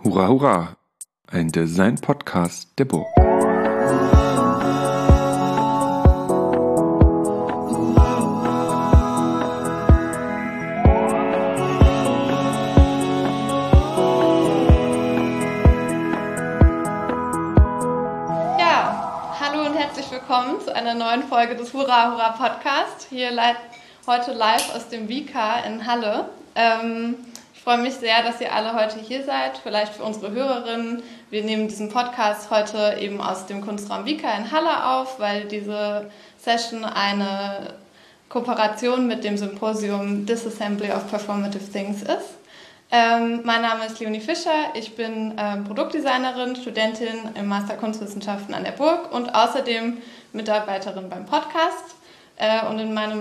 Hurra, hurra! Ein Design-Podcast der Burg. Hallo und herzlich willkommen zu einer neuen Folge des Hurra, hurra Podcast. Hier heute live aus dem Vika in Halle. Ich freue mich sehr, dass ihr alle heute hier seid. Vielleicht für unsere Hörerinnen. Wir nehmen diesen Podcast heute eben aus dem Kunstraum Vika in Halle auf, weil diese Session eine Kooperation mit dem Symposium Disassembly of Performative Things ist. Mein Name ist Leonie Fischer, ich bin Produktdesignerin, Studentin im Master Kunstwissenschaften an der Burg und außerdem Mitarbeiterin beim Podcast. Und in meiner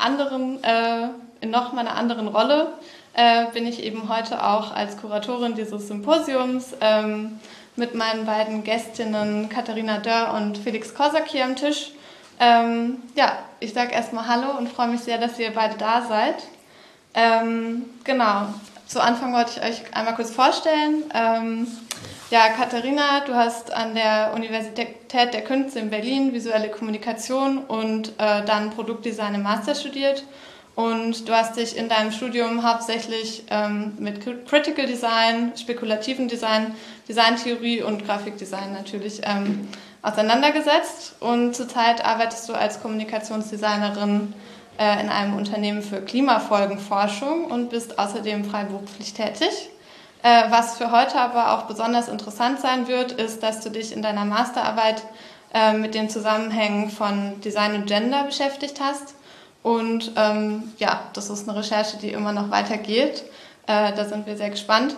anderen Rolle bin ich eben heute auch als Kuratorin dieses Symposiums mit meinen beiden Gästinnen Katharina Dörr und Felix Korsak hier am Tisch. Ich sage erstmal Hallo und freue mich sehr, dass ihr beide da seid. Genau. Zu Anfang wollte ich euch einmal kurz vorstellen. Katharina, du hast an der Universität der Künste in Berlin visuelle Kommunikation und dann Produktdesign im Master studiert. Und du hast dich in deinem Studium hauptsächlich mit Critical Design, spekulativen Design, Designtheorie und Grafikdesign natürlich auseinandergesetzt. Und zurzeit arbeitest du als Kommunikationsdesignerin in einem Unternehmen für Klimafolgenforschung und bist außerdem freiberuflich tätig. Was für heute aber auch besonders interessant sein wird, ist, dass du dich in deiner Masterarbeit mit den Zusammenhängen von Design und Gender beschäftigt hast. Und das ist eine Recherche, die immer noch weitergeht. Da sind wir sehr gespannt.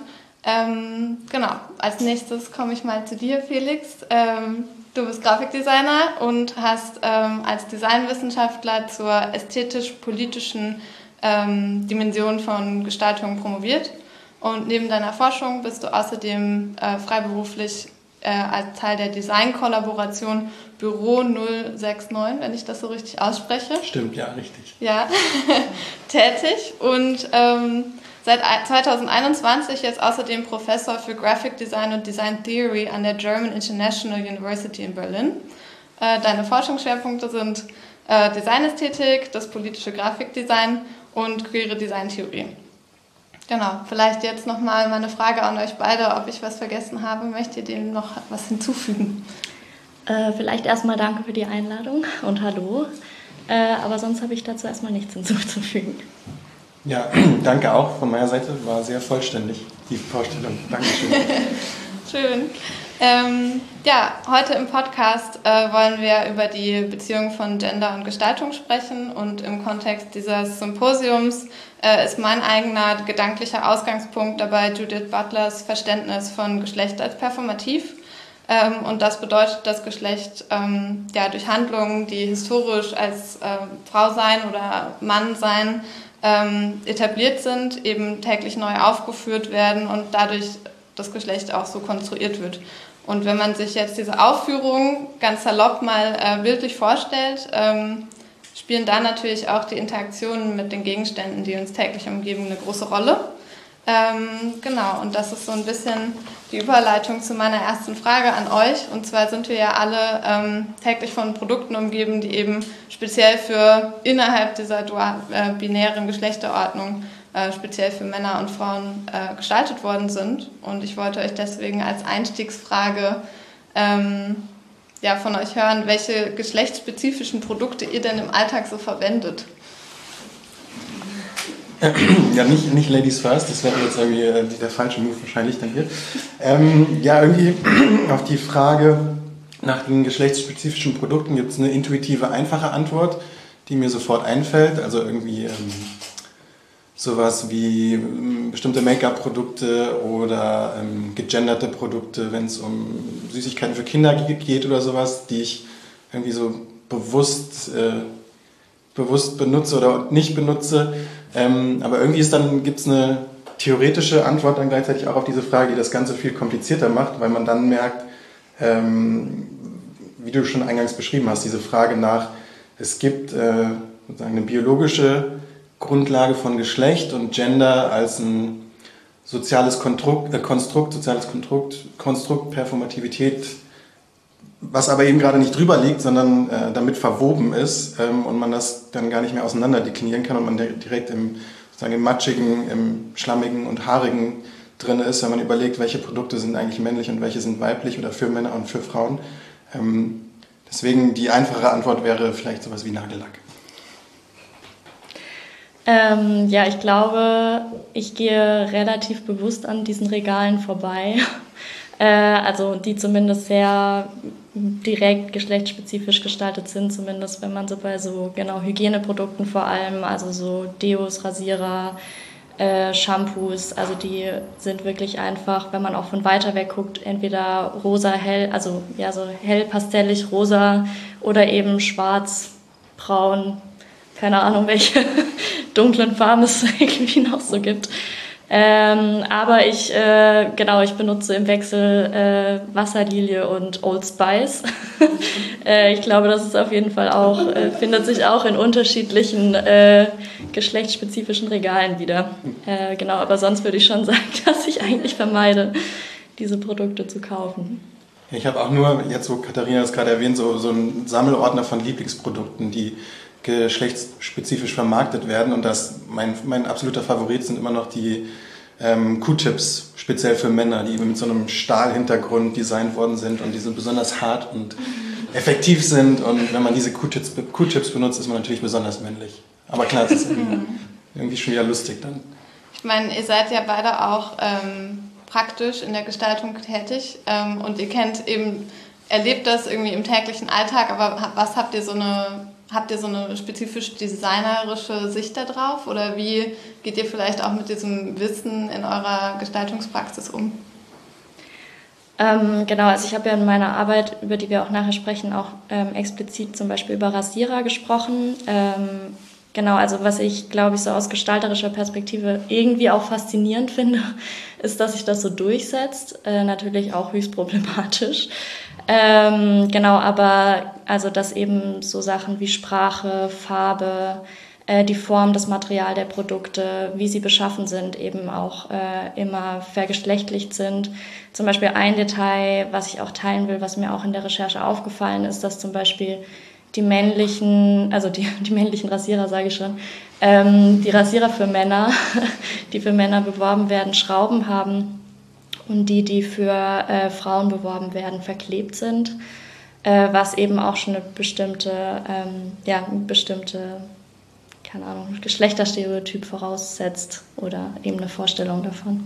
Als nächstes komme ich mal zu dir, Felix. Du bist Grafikdesigner und hast als Designwissenschaftler zur ästhetisch-politischen Dimension von Gestaltung promoviert. Und neben deiner Forschung bist du außerdem freiberuflich als Teil der Designkollaboration Büro 069, wenn ich das so richtig ausspreche. Stimmt, ja, richtig. Ja, tätig und seit 2021 jetzt außerdem Professor für Graphic Design und Design Theory an der German International University in Berlin. Deine Forschungsschwerpunkte sind Designästhetik, das politische Grafikdesign und queere Designtheorie. Genau, vielleicht jetzt nochmal meine Frage an euch beide, ob ich was vergessen habe. Möchtet ihr dem noch was hinzufügen? Vielleicht erstmal danke für die Einladung und hallo. Aber sonst habe ich dazu erstmal nichts hinzuzufügen. Ja, danke auch von meiner Seite. War sehr vollständig, die Vorstellung. Dankeschön. Schön. Heute im Podcast wollen wir über die Beziehung von Gender und Gestaltung sprechen. Und im Kontext dieses Symposiums ist mein eigener gedanklicher Ausgangspunkt dabei Judith Butlers Verständnis von Geschlecht als performativ. Und das bedeutet, dass Geschlecht durch Handlungen, die historisch als Frau sein oder Mann sein etabliert sind, eben täglich neu aufgeführt werden und dadurch das Geschlecht auch so konstruiert wird. Und wenn man sich jetzt diese Aufführung ganz salopp mal bildlich vorstellt, spielen da natürlich auch die Interaktionen mit den Gegenständen, die uns täglich umgeben, eine große Rolle. Und das ist so ein bisschen die Überleitung zu meiner ersten Frage an euch. Und zwar sind wir ja alle täglich von Produkten umgeben, die eben speziell für innerhalb dieser binären Geschlechterordnung speziell für Männer und Frauen gestaltet worden sind. Und ich wollte euch deswegen als Einstiegsfrage von euch hören, welche geschlechtsspezifischen Produkte ihr denn im Alltag so verwendet. Ja, nicht Ladies First, das wäre jetzt irgendwie der falsche Move wahrscheinlich dann hier. Irgendwie auf die Frage nach den geschlechtsspezifischen Produkten gibt es eine intuitive, einfache Antwort, die mir sofort einfällt. Also irgendwie sowas wie bestimmte Make-up-Produkte oder gegenderte Produkte, wenn es um Süßigkeiten für Kinder geht oder sowas, die ich irgendwie so bewusst benutze oder nicht benutze. Aber irgendwie gibt es eine theoretische Antwort dann gleichzeitig auch auf diese Frage, die das Ganze viel komplizierter macht, weil man dann merkt, wie du schon eingangs beschrieben hast, diese Frage nach, es gibt sozusagen eine biologische Grundlage von Geschlecht und Gender als ein soziales Konstrukt, Performativität, was aber eben gerade nicht drüber liegt, sondern damit verwoben ist und man das dann gar nicht mehr auseinander deklinieren kann und man direkt im Matschigen, im Schlammigen und Haarigen drin ist, wenn man überlegt, welche Produkte sind eigentlich männlich und welche sind weiblich oder für Männer und für Frauen. Deswegen die einfache Antwort wäre vielleicht sowas wie Nagellack. Ja, ich glaube, ich gehe relativ bewusst an diesen Regalen vorbei. Also die zumindest sehr direkt geschlechtsspezifisch gestaltet sind, zumindest wenn man so bei so Hygieneprodukten vor allem, also so Deos, Rasierer, Shampoos, also die sind wirklich einfach, wenn man auch von weiter weg guckt, entweder rosa, hell, also ja so hell pastellig rosa oder eben schwarz, braun, keine Ahnung welche dunklen Farben es irgendwie noch so gibt. Aber ich benutze im Wechsel Wasserlilie und Old Spice. Ich glaube, das ist auf jeden Fall auch, findet sich auch in unterschiedlichen geschlechtsspezifischen Regalen wieder. Aber sonst würde ich schon sagen, dass ich eigentlich vermeide, diese Produkte zu kaufen. Ich habe auch nur, jetzt wo Katharina das gerade erwähnt, so einen Sammelordner von Lieblingsprodukten, die geschlechtsspezifisch vermarktet werden, und mein absoluter Favorit sind immer noch die Q-Tips, speziell für Männer, die mit so einem Stahlhintergrund designt worden sind und die so besonders hart und effektiv sind, und wenn man diese Q-Tips benutzt, ist man natürlich besonders männlich. Aber klar, es ist irgendwie schon wieder lustig dann. Ich meine, ihr seid ja beide auch praktisch in der Gestaltung tätig und ihr erlebt das irgendwie im täglichen Alltag, aber was habt ihr so eine spezifisch designerische Sicht da drauf, oder wie geht ihr vielleicht auch mit diesem Wissen in eurer Gestaltungspraxis um? Also ich habe ja in meiner Arbeit, über die wir auch nachher sprechen, auch explizit zum Beispiel über Rasierer gesprochen. Also was ich, glaube ich, so aus gestalterischer Perspektive irgendwie auch faszinierend finde, ist, dass sich das so durchsetzt. Natürlich auch höchst problematisch. Aber also dass eben so Sachen wie Sprache, Farbe, die Form, das Material der Produkte, wie sie beschaffen sind, eben auch immer vergeschlechtlicht sind. Zum Beispiel ein Detail, was ich auch teilen will, was mir auch in der Recherche aufgefallen ist, dass zum Beispiel die männlichen Rasierer, sage ich schon, die Rasierer für Männer, die für Männer beworben werden, Schrauben haben. Und die für Frauen beworben werden, verklebt sind, was eben auch schon eine bestimmte Geschlechterstereotyp voraussetzt oder eben eine Vorstellung davon.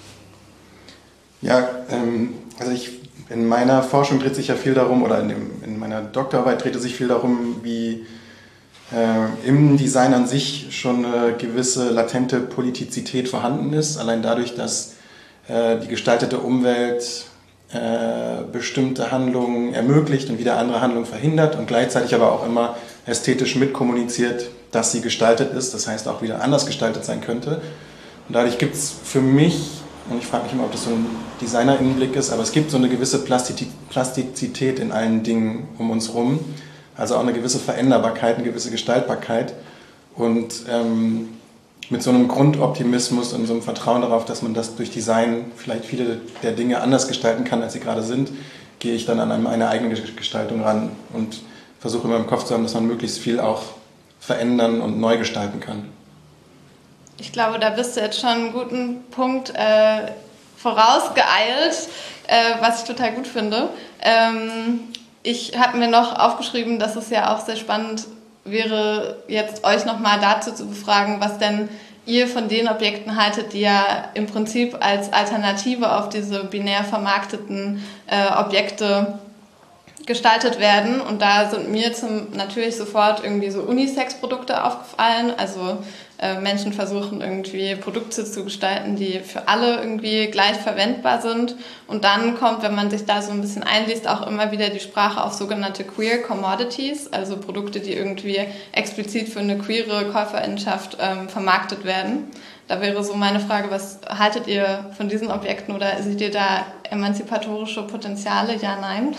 Ja, in meiner Forschung dreht sich ja viel darum, oder in meiner Doktorarbeit dreht es sich viel darum, wie im Design an sich schon eine gewisse latente Politizität vorhanden ist, allein dadurch, dass die gestaltete Umwelt bestimmte Handlungen ermöglicht und wieder andere Handlungen verhindert und gleichzeitig aber auch immer ästhetisch mitkommuniziert, dass sie gestaltet ist, das heißt auch wieder anders gestaltet sein könnte. Und dadurch gibt es für mich, und ich frage mich immer, ob das so ein Designer-Innenblick ist, aber es gibt so eine gewisse Plastizität in allen Dingen um uns rum, also auch eine gewisse Veränderbarkeit, eine gewisse Gestaltbarkeit, und mit so einem Grundoptimismus und so einem Vertrauen darauf, dass man das durch Design vielleicht viele der Dinge anders gestalten kann, als sie gerade sind, gehe ich dann an meine eigene Gestaltung ran und versuche immer im Kopf zu haben, dass man möglichst viel auch verändern und neu gestalten kann. Ich glaube, da bist du jetzt schon einen guten Punkt vorausgeeilt, was ich total gut finde. Ich habe mir noch aufgeschrieben, dass es ja auch sehr spannend wäre, jetzt euch nochmal dazu zu befragen, was denn ihr von den Objekten haltet, die ja im Prinzip als Alternative auf diese binär vermarkteten Objekte gestaltet werden. Und da sind mir natürlich sofort irgendwie so Unisex-Produkte aufgefallen. Also Menschen versuchen irgendwie Produkte zu gestalten, die für alle irgendwie gleich verwendbar sind. Und dann kommt, wenn man sich da so ein bisschen einliest, auch immer wieder die Sprache auf sogenannte Queer Commodities, also Produkte, die irgendwie explizit für eine queere Käuferinnenschaft vermarktet werden. Da wäre so meine Frage, was haltet ihr von diesen Objekten, oder seht ihr da emanzipatorische Potenziale? Ja, nein?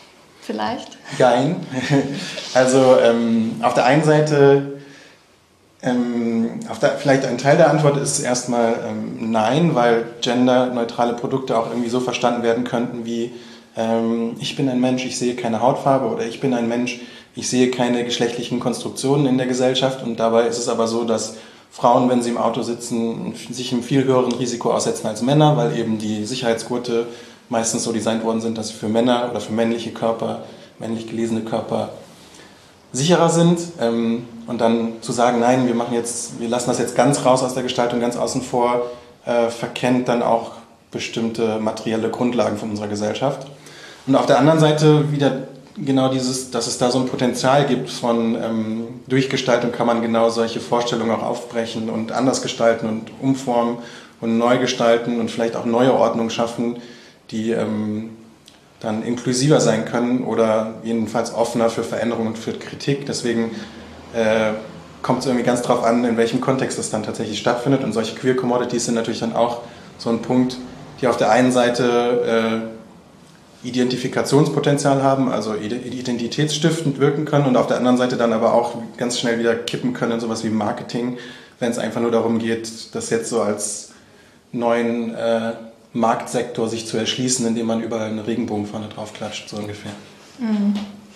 Vielleicht? Jein. Also auf der einen Seite Vielleicht ein Teil der Antwort ist erstmal nein, weil genderneutrale Produkte auch irgendwie so verstanden werden könnten wie ich bin ein Mensch, ich sehe keine Hautfarbe, oder ich bin ein Mensch, ich sehe keine geschlechtlichen Konstruktionen in der Gesellschaft, und dabei ist es aber so, dass Frauen, wenn sie im Auto sitzen, sich einem viel höheren Risiko aussetzen als Männer, weil eben die Sicherheitsgurte meistens so designt worden sind, dass sie für Männer oder für männliche Körper, männlich gelesene Körper sicherer sind. Und dann zu sagen, nein, wir lassen das jetzt ganz raus aus der Gestaltung, ganz außen vor, verkennt dann auch bestimmte materielle Grundlagen von unserer Gesellschaft. Und auf der anderen Seite wieder genau dass es da so ein Potenzial gibt von durch Gestaltung kann man genau solche Vorstellungen auch aufbrechen und anders gestalten und umformen und neu gestalten und vielleicht auch neue Ordnungen schaffen, die dann inklusiver sein können oder jedenfalls offener für Veränderungen und für Kritik. Deswegen kommt es irgendwie ganz drauf an, in welchem Kontext das dann tatsächlich stattfindet. Und solche Queer Commodities sind natürlich dann auch so ein Punkt, die auf der einen Seite Identifikationspotenzial haben, also identitätsstiftend wirken können, und auf der anderen Seite dann aber auch ganz schnell wieder kippen können in sowas wie Marketing, wenn es einfach nur darum geht, das jetzt so als neuen Marktsektor sich zu erschließen, indem man überall eine Regenbogenfahne draufklatscht, so ungefähr. Mhm.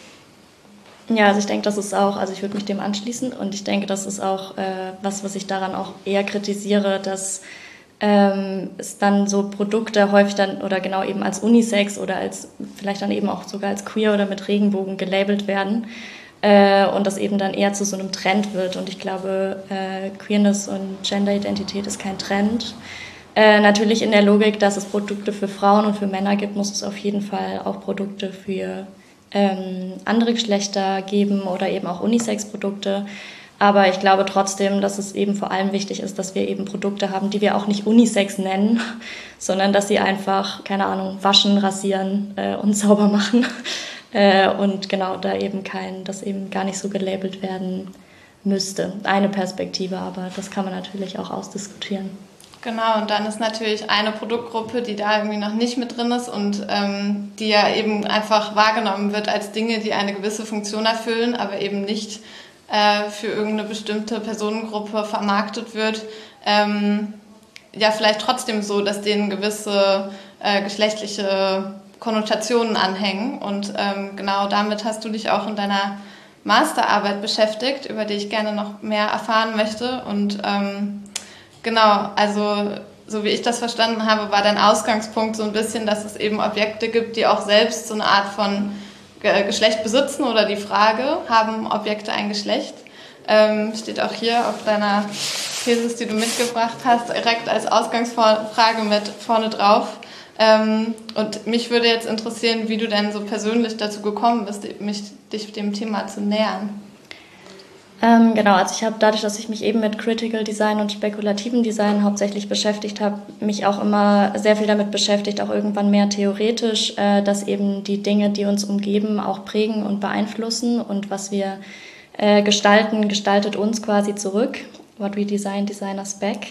Ja, also ich denke, das ist auch, also ich würde mich dem anschließen, und ich denke, das ist auch was ich daran auch eher kritisiere, dass es dann so Produkte häufig dann oder genau eben als Unisex oder als vielleicht dann eben auch sogar als queer oder mit Regenbogen gelabelt werden und das eben dann eher zu so einem Trend wird. Und ich glaube, Queerness und Genderidentität ist kein Trend. Natürlich in der Logik, dass es Produkte für Frauen und für Männer gibt, muss es auf jeden Fall auch Produkte für andere Geschlechter geben oder eben auch Unisex-Produkte. Aber ich glaube trotzdem, dass es eben vor allem wichtig ist, dass wir eben Produkte haben, die wir auch nicht Unisex nennen, sondern dass sie einfach, keine Ahnung, waschen, rasieren und sauber machen. Und genau, das eben gar nicht so gelabelt werden müsste. Eine Perspektive, aber das kann man natürlich auch ausdiskutieren. Genau, und dann ist natürlich eine Produktgruppe, die da irgendwie noch nicht mit drin ist und die ja eben einfach wahrgenommen wird als Dinge, die eine gewisse Funktion erfüllen, aber eben nicht für irgendeine bestimmte Personengruppe vermarktet wird, ja vielleicht trotzdem so, dass denen gewisse geschlechtliche Konnotationen anhängen. Und genau damit hast du dich auch in deiner Masterarbeit beschäftigt, über die ich gerne noch mehr erfahren möchte. Und genau, also so wie ich das verstanden habe, war dein Ausgangspunkt so ein bisschen, dass es eben Objekte gibt, die auch selbst so eine Art von Geschlecht besitzen, oder die Frage, haben Objekte ein Geschlecht? Steht auch hier auf deiner Thesis, die du mitgebracht hast, direkt als Ausgangsfrage mit vorne drauf. Und mich würde jetzt interessieren, wie du denn so persönlich dazu gekommen bist, dich dem Thema zu nähern. Genau, also ich habe dadurch, dass ich mich eben mit Critical Design und spekulativen Design hauptsächlich beschäftigt habe, mich auch immer sehr viel damit beschäftigt, auch irgendwann mehr theoretisch, dass eben die Dinge, die uns umgeben, auch prägen und beeinflussen, und was wir gestalten, gestaltet uns quasi zurück. What we design, design us back.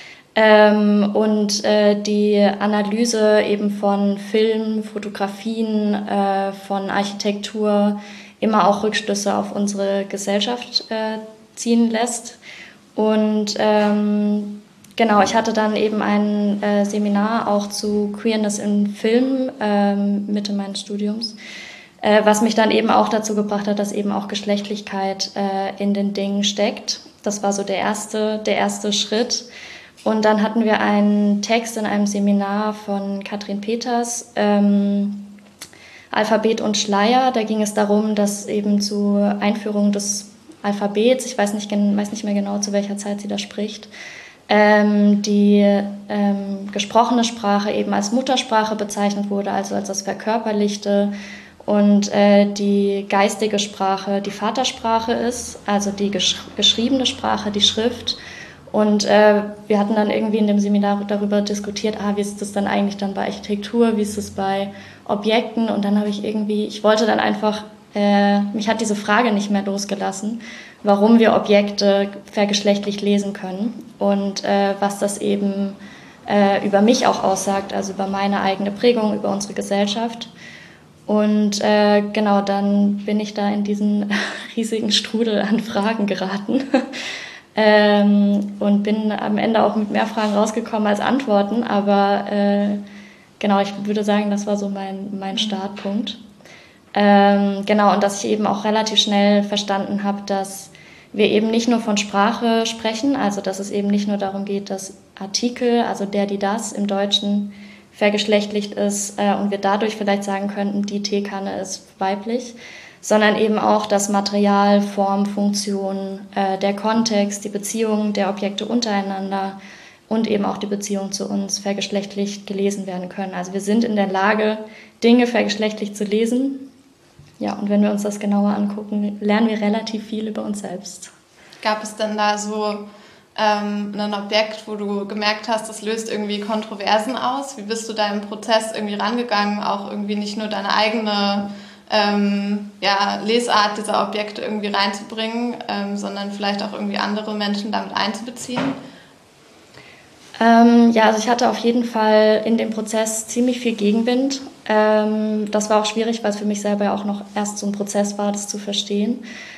Und die Analyse eben von Film, Fotografien, von Architektur, immer auch Rückschlüsse auf unsere Gesellschaft ziehen lässt. Und genau, ich hatte dann eben ein Seminar auch zu Queerness im Film Mitte meines Studiums, was mich dann eben auch dazu gebracht hat, dass eben auch Geschlechtlichkeit in den Dingen steckt. Das war so der erste Schritt. Und dann hatten wir einen Text in einem Seminar von Katrin Peters, Alphabet und Schleier. Da ging es darum, dass eben zur Einführung des Alphabets, ich weiß nicht mehr genau, zu welcher Zeit sie da spricht, die gesprochene Sprache eben als Muttersprache bezeichnet wurde, also als das Verkörperlichte, und die geistige Sprache die Vatersprache ist, also die geschriebene Sprache, die Schrift. Und wir hatten dann irgendwie in dem Seminar darüber diskutiert, wie ist das dann eigentlich dann bei Architektur, wie ist es bei Objekten? Und dann habe ich wollte dann einfach, mich hat diese Frage nicht mehr losgelassen, warum wir Objekte vergeschlechtlich lesen können und was das eben über mich auch aussagt, also über meine eigene Prägung, über unsere Gesellschaft. Und genau, dann bin ich da in diesen riesigen Strudel an Fragen geraten. und bin am Ende auch mit mehr Fragen rausgekommen als Antworten, aber genau, ich würde sagen, das war so mein Startpunkt. Genau, und dass ich eben auch relativ schnell verstanden habe, dass wir eben nicht nur von Sprache sprechen, also dass es eben nicht nur darum geht, dass Artikel, also der, die, das im Deutschen vergeschlechtlicht ist und wir dadurch vielleicht sagen könnten, die Teekanne ist weiblich, sondern eben auch das Material, Form, Funktion, der Kontext, die Beziehung der Objekte untereinander und eben auch die Beziehung zu uns vergeschlechtlicht gelesen werden können. Also wir sind in der Lage, Dinge vergeschlechtlicht zu lesen. Ja, und wenn wir uns das genauer angucken, lernen wir relativ viel über uns selbst. Gab es denn da so ein Objekt, wo du gemerkt hast, das löst irgendwie Kontroversen aus? Wie bist du da im Prozess irgendwie rangegangen, auch irgendwie nicht nur deine eigene Lesart dieser Objekte irgendwie reinzubringen, sondern vielleicht auch irgendwie andere Menschen damit einzubeziehen? Also ich hatte auf jeden Fall in dem Prozess ziemlich viel Gegenwind. Das war auch schwierig, weil es für mich selber auch noch erst so ein Prozess war, das zu verstehen.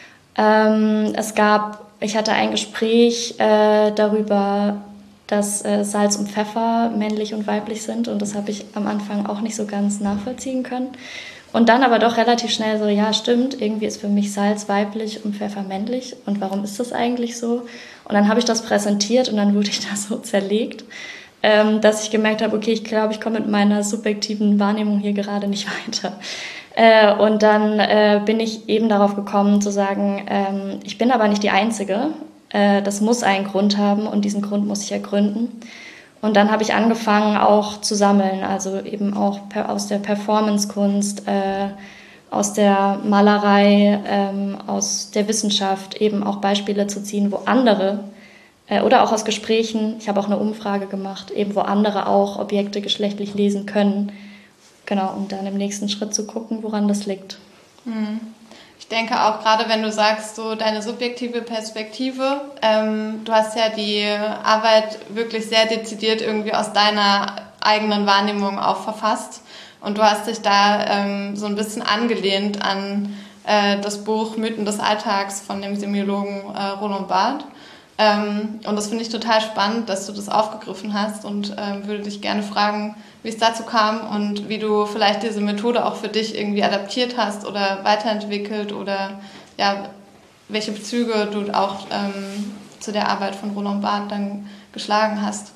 Ich hatte ein Gespräch darüber, dass Salz und Pfeffer männlich und weiblich sind und das habe ich am Anfang auch nicht so ganz nachvollziehen können. Und dann aber doch relativ schnell so, ja stimmt, irgendwie ist für mich Salz weiblich und Pfeffer männlich und warum ist das eigentlich so? Und dann habe ich das präsentiert und dann wurde ich da so zerlegt, dass ich gemerkt habe, okay, ich glaube, ich komme mit meiner subjektiven Wahrnehmung hier gerade nicht weiter. Und dann bin ich eben darauf gekommen zu sagen, ich bin aber nicht die Einzige, das muss einen Grund haben und diesen Grund muss ich ergründen. Und dann habe ich angefangen auch zu sammeln, also eben auch aus der Performancekunst, aus der Malerei, aus der Wissenschaft eben auch Beispiele zu ziehen, wo andere oder auch aus Gesprächen, ich habe auch eine Umfrage gemacht, eben wo andere auch Objekte geschlechtlich lesen können. Genau, um dann im nächsten Schritt zu gucken, woran das liegt. Ich denke auch gerade, wenn du sagst, so deine subjektive Perspektive, du hast ja die Arbeit wirklich sehr dezidiert irgendwie aus deiner eigenen Wahrnehmung auch verfasst und du hast dich da so ein bisschen angelehnt an das Buch Mythen des Alltags von dem Semiologen Roland Barthes. Und das finde ich total spannend, dass du das aufgegriffen hast und würde dich gerne fragen, wie es dazu kam und wie du vielleicht diese Methode auch für dich irgendwie adaptiert hast oder weiterentwickelt oder ja, welche Bezüge du auch zu der Arbeit von Roland Barthes dann geschlagen hast.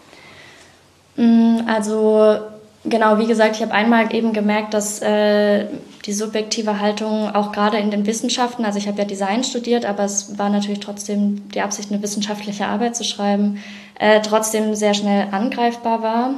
Also genau, wie gesagt, ich habe einmal eben gemerkt, dass die subjektive Haltung auch gerade in den Wissenschaften, also ich habe ja Design studiert, aber es war natürlich trotzdem die Absicht, eine wissenschaftliche Arbeit zu schreiben, trotzdem sehr schnell angreifbar war.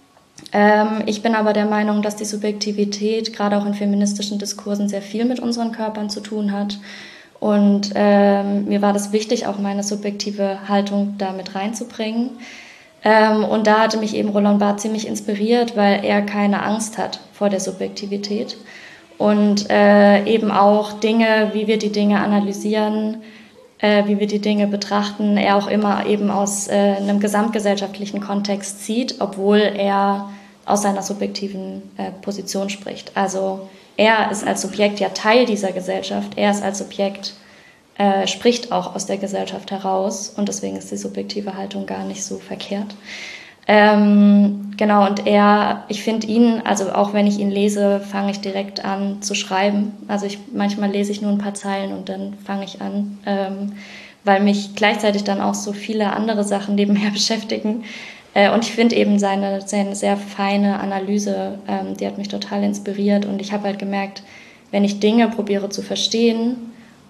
Ich bin aber der Meinung, dass die Subjektivität gerade auch in feministischen Diskursen sehr viel mit unseren Körpern zu tun hat. Und mir war das wichtig, auch meine subjektive Haltung da mit reinzubringen. Und da hatte mich eben Roland Barthes ziemlich inspiriert, weil er keine Angst hat vor der Subjektivität. Und eben auch Dinge, wie wir die Dinge analysieren, wie wir die Dinge betrachten, er auch immer eben aus einem gesamtgesellschaftlichen Kontext sieht, obwohl er aus seiner subjektiven Position spricht. Also er ist als Subjekt ja Teil dieser Gesellschaft, er ist als Subjekt, spricht auch aus der Gesellschaft heraus und deswegen ist die subjektive Haltung gar nicht so verkehrt. Genau, und ich finde ihn, also auch wenn ich ihn lese, fange ich direkt an zu schreiben. Also manchmal lese ich nur ein paar Zeilen und dann fange ich an, weil mich gleichzeitig dann auch so viele andere Sachen nebenher beschäftigen. Und ich finde eben seine sehr feine Analyse, die hat mich total inspiriert und ich habe halt gemerkt, wenn ich Dinge probiere zu verstehen,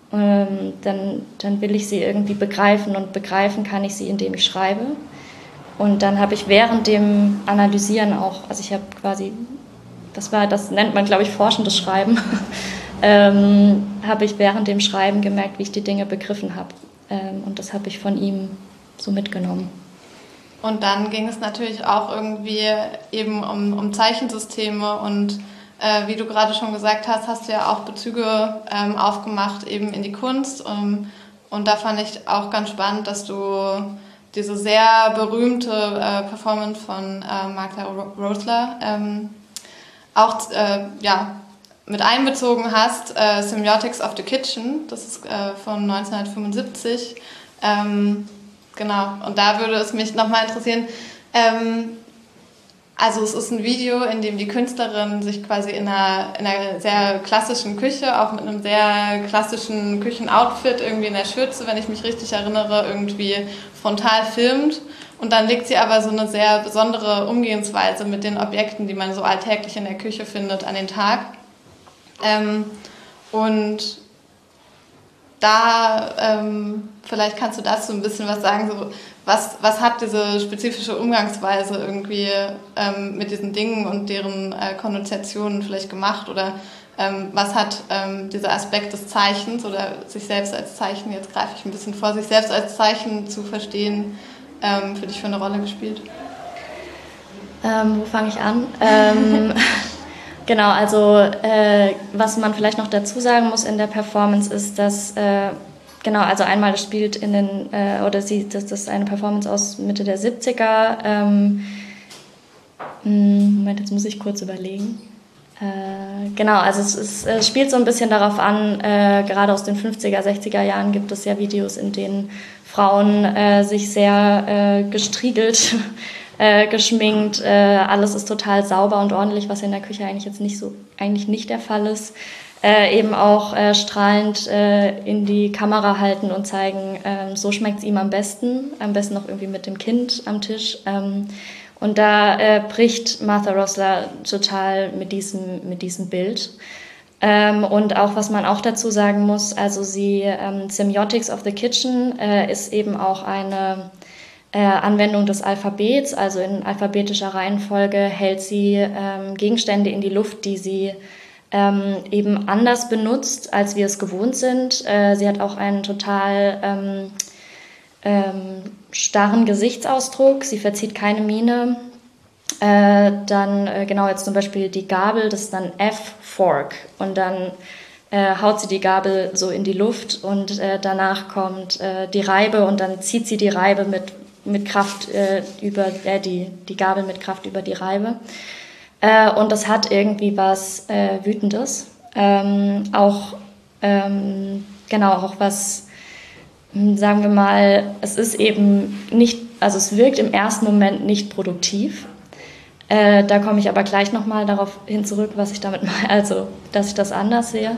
dann will ich sie irgendwie begreifen und begreifen kann ich sie, indem ich schreibe. Und dann habe ich während dem Analysieren auch, also ich habe quasi, das nennt man, glaube ich, forschendes Schreiben, habe ich während dem Schreiben gemerkt, wie ich die Dinge begriffen habe. Und das habe ich von ihm so mitgenommen. Und dann ging es natürlich auch irgendwie eben um Zeichensysteme und wie du gerade schon gesagt hast, hast du ja auch Bezüge aufgemacht eben in die Kunst. Und da fand ich auch ganz spannend, dass du diese sehr berühmte Performance von Martha Rosler auch mit einbezogen hast, Semiotics of the Kitchen, das ist von 1975, Genau, und da würde es mich nochmal interessieren, also es ist ein Video, in dem die Künstlerin sich quasi in einer sehr klassischen Küche, auch mit einem sehr klassischen Küchenoutfit, irgendwie in der Schürze, wenn ich mich richtig erinnere, irgendwie frontal filmt. Und dann legt sie aber so eine sehr besondere Umgehensweise mit den Objekten, die man so alltäglich in der Küche findet, an den Tag. Und da, vielleicht kannst du dazu ein bisschen was sagen, so, was hat diese spezifische Umgangsweise irgendwie mit diesen Dingen und deren Konnotationen vielleicht gemacht, oder was hat dieser Aspekt des Zeichens oder sich selbst als Zeichen, jetzt greife ich ein bisschen vor, sich selbst als Zeichen zu verstehen, für dich für eine Rolle gespielt? Wo fange ich an? Genau, also was man vielleicht noch dazu sagen muss in der Performance ist, dass genau, also einmal das spielt in den das ist eine Performance aus Mitte der 70er. Moment, jetzt muss ich kurz überlegen. Genau, also es spielt so ein bisschen darauf an, gerade aus den 50er, 60er Jahren gibt es ja Videos, in denen Frauen sich sehr gestriegelt, geschminkt, alles ist total sauber und ordentlich, was in der Küche eigentlich nicht der Fall ist. Eben auch strahlend in die Kamera halten und zeigen, so schmeckt es ihm am besten noch irgendwie mit dem Kind am Tisch. Und da bricht Martha Rosler total mit diesem Bild. Und auch, was man auch dazu sagen muss, also Semiotics of the Kitchen ist eben auch eine Anwendung des Alphabets, also in alphabetischer Reihenfolge hält sie Gegenstände in die Luft, die sie eben anders benutzt, als wir es gewohnt sind. Sie hat auch einen total starren Gesichtsausdruck, sie verzieht keine Miene. Dann genau jetzt zum Beispiel die Gabel, das ist dann F-Fork, und dann haut sie die Gabel so in die Luft und danach kommt die Reibe und dann zieht sie die Reibe mit Kraft die Gabel mit Kraft über die Reibe. Und das hat irgendwie was Wütendes. Auch was, sagen wir mal, es ist eben nicht, also es wirkt im ersten Moment nicht produktiv. Da komme ich aber gleich nochmal darauf hin zurück, was ich damit meine, also dass ich das anders sehe.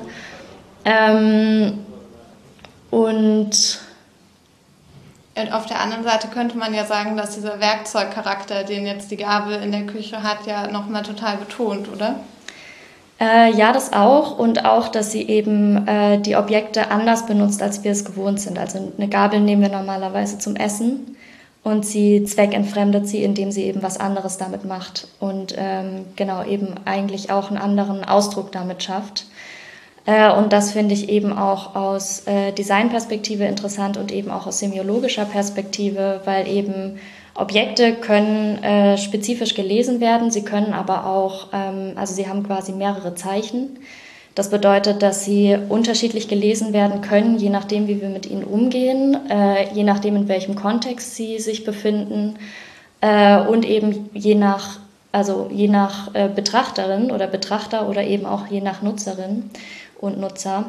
Und auf der anderen Seite könnte man ja sagen, dass dieser Werkzeugcharakter, den jetzt die Gabel in der Küche hat, ja nochmal total betont, oder? Ja, das auch. Und auch, dass sie eben die Objekte anders benutzt, als wir es gewohnt sind. Also eine Gabel nehmen wir normalerweise zum Essen und sie zweckentfremdet sie, indem sie eben was anderes damit macht und genau eben eigentlich auch einen anderen Ausdruck damit schafft. Und das finde ich eben auch aus Designperspektive interessant und eben auch aus semiologischer Perspektive, weil eben Objekte können spezifisch gelesen werden, sie können aber auch, also sie haben quasi mehrere Zeichen. Das bedeutet, dass sie unterschiedlich gelesen werden können, je nachdem, wie wir mit ihnen umgehen, je nachdem, in welchem Kontext sie sich befinden und eben je nach Betrachterin oder Betrachter oder eben auch je nach Nutzerin und Nutzer.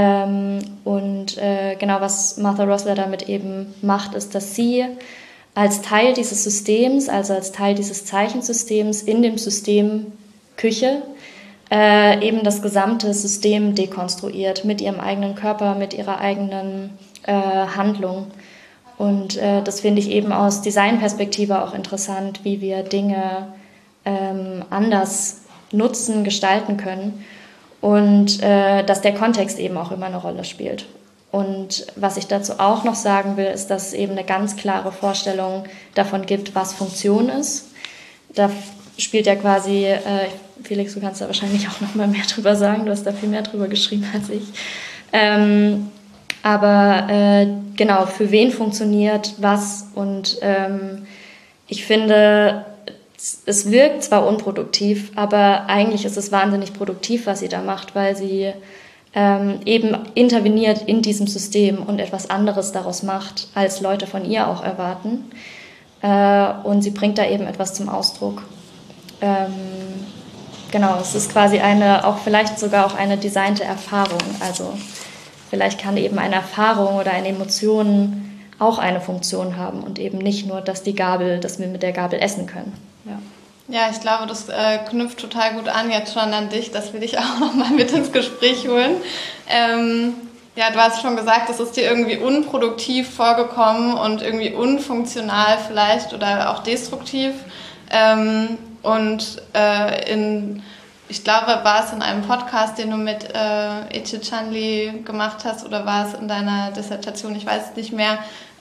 Genau, was Martha Rosler damit eben macht, ist, dass sie als Teil dieses Systems, also als Teil dieses Zeichensystems in dem System Küche, eben das gesamte System dekonstruiert mit ihrem eigenen Körper, mit ihrer eigenen Handlung. Und das finde ich eben aus Designperspektive auch interessant, wie wir Dinge anders nutzen, gestalten können und dass der Kontext eben auch immer eine Rolle spielt. Und was ich dazu auch noch sagen will, ist, dass es eben eine ganz klare Vorstellung davon gibt, was Funktion ist. Da spielt ja quasi, Felix, du kannst da wahrscheinlich auch noch mal mehr drüber sagen, du hast da viel mehr drüber geschrieben als ich. Genau, für wen funktioniert was? Und ich finde, es wirkt zwar unproduktiv, aber eigentlich ist es wahnsinnig produktiv, was sie da macht, weil sie eben interveniert in diesem System und etwas anderes daraus macht, als Leute von ihr auch erwarten. Und sie bringt da eben etwas zum Ausdruck. Genau, es ist quasi vielleicht sogar auch eine designte Erfahrung. Also vielleicht kann eben eine Erfahrung oder eine Emotion auch eine Funktion haben und eben nicht nur, dass wir mit der Gabel essen können. Ja. Ja, ich glaube, das knüpft total gut an jetzt schon an dich, dass wir dich auch nochmal mit ins Gespräch holen. Ja, du hast schon gesagt, das ist dir irgendwie unproduktiv vorgekommen und irgendwie unfunktional vielleicht oder auch destruktiv. Ich glaube, war es in einem Podcast, den du mit Ece Chanli gemacht hast, oder war es in deiner Dissertation, ich weiß es nicht mehr,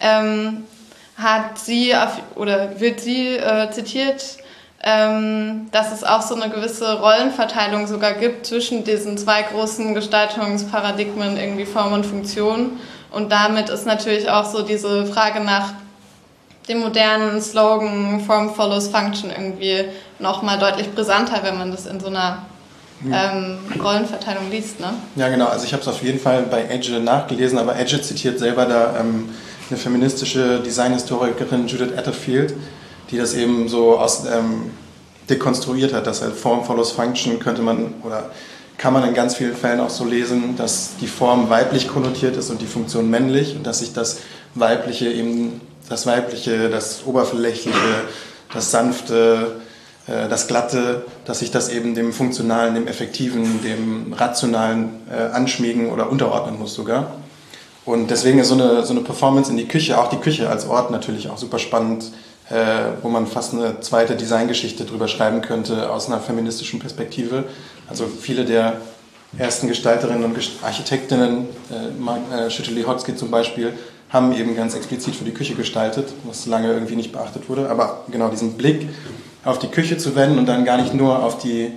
wird sie zitiert, dass es auch so eine gewisse Rollenverteilung sogar gibt zwischen diesen zwei großen Gestaltungsparadigmen, irgendwie Form und Funktion. Und damit ist natürlich auch so diese Frage nach dem modernen Slogan Form follows Function irgendwie nochmal deutlich brisanter, wenn man das in so einer Rollenverteilung liest, ne? Ja, genau. Also ich habe es auf jeden Fall bei Ece nachgelesen, aber Ece zitiert selber da eine feministische Designhistorikerin, Judith Atterfield, die das eben so dekonstruiert hat, dass halt Form follows Function kann man in ganz vielen Fällen auch so lesen, dass die Form weiblich konnotiert ist und die Funktion männlich und dass sich das Weibliche, das Oberflächliche, das Sanfte, das Glatte, dass sich das eben dem Funktionalen, dem Effektiven, dem Rationalen anschmiegen oder unterordnen muss sogar. Und deswegen ist so eine Performance in die Küche, auch die Küche als Ort natürlich auch super spannend, wo man fast eine zweite Designgeschichte drüber schreiben könnte aus einer feministischen Perspektive. Also viele der ersten Gestalterinnen und Architektinnen, Schütte-Lihotzky zum Beispiel, haben eben ganz explizit für die Küche gestaltet, was lange irgendwie nicht beachtet wurde. Aber genau diesen Blick auf die Küche zu wenden und dann gar nicht nur auf die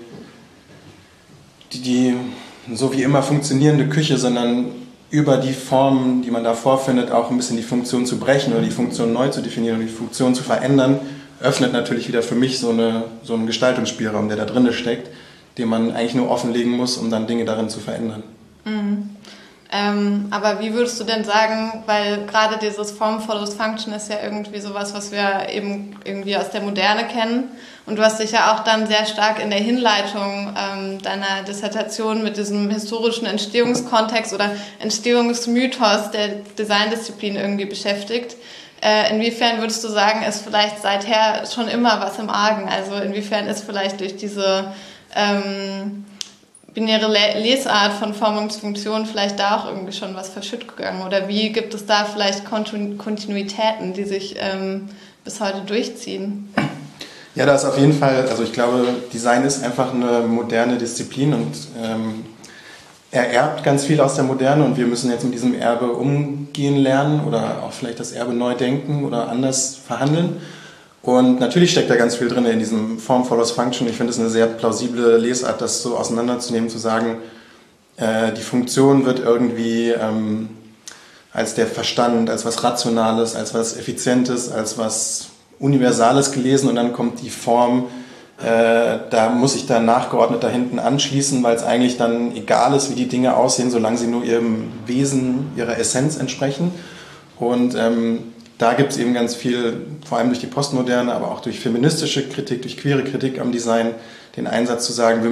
so wie immer funktionierende Küche, sondern über die Formen, die man da vorfindet, auch ein bisschen die Funktion zu brechen oder die Funktion neu zu definieren und die Funktion zu verändern, öffnet natürlich wieder für mich so einen Gestaltungsspielraum, der da drin steckt, den man eigentlich nur offenlegen muss, um dann Dinge darin zu verändern. Mhm. Aber wie würdest du denn sagen, weil gerade dieses Form follows Function ist ja irgendwie sowas, was wir eben irgendwie aus der Moderne kennen, und du hast dich ja auch dann sehr stark in der Hinleitung deiner Dissertation mit diesem historischen Entstehungskontext oder Entstehungsmythos der Designdisziplin irgendwie beschäftigt. Inwiefern würdest du sagen, ist vielleicht seither schon immer was im Argen? Also inwiefern ist vielleicht durch diese binäre Lesart von Formungsfunktion vielleicht da auch irgendwie schon was verschütt gegangen? Oder wie gibt es da vielleicht Kontinuitäten, die sich bis heute durchziehen? Ja, da ist auf jeden Fall, also ich glaube, Design ist einfach eine moderne Disziplin und er erbt ganz viel aus der Moderne und wir müssen jetzt mit diesem Erbe umgehen lernen oder auch vielleicht das Erbe neu denken oder anders verhandeln. Und natürlich steckt da ganz viel drin in diesem Form follows Function. Ich finde es eine sehr plausible Lesart, das so auseinanderzunehmen, zu sagen, die Funktion wird irgendwie als der Verstand, als was Rationales, als was Effizientes, als was Universales gelesen und dann kommt die Form, da muss ich dann nachgeordnet da hinten anschließen, weil es eigentlich dann egal ist, wie die Dinge aussehen, solange sie nur ihrem Wesen, ihrer Essenz entsprechen. Und da gibt es eben ganz viel, vor allem durch die Postmoderne, aber auch durch feministische Kritik, durch queere Kritik am Design, den Einsatz zu sagen, wir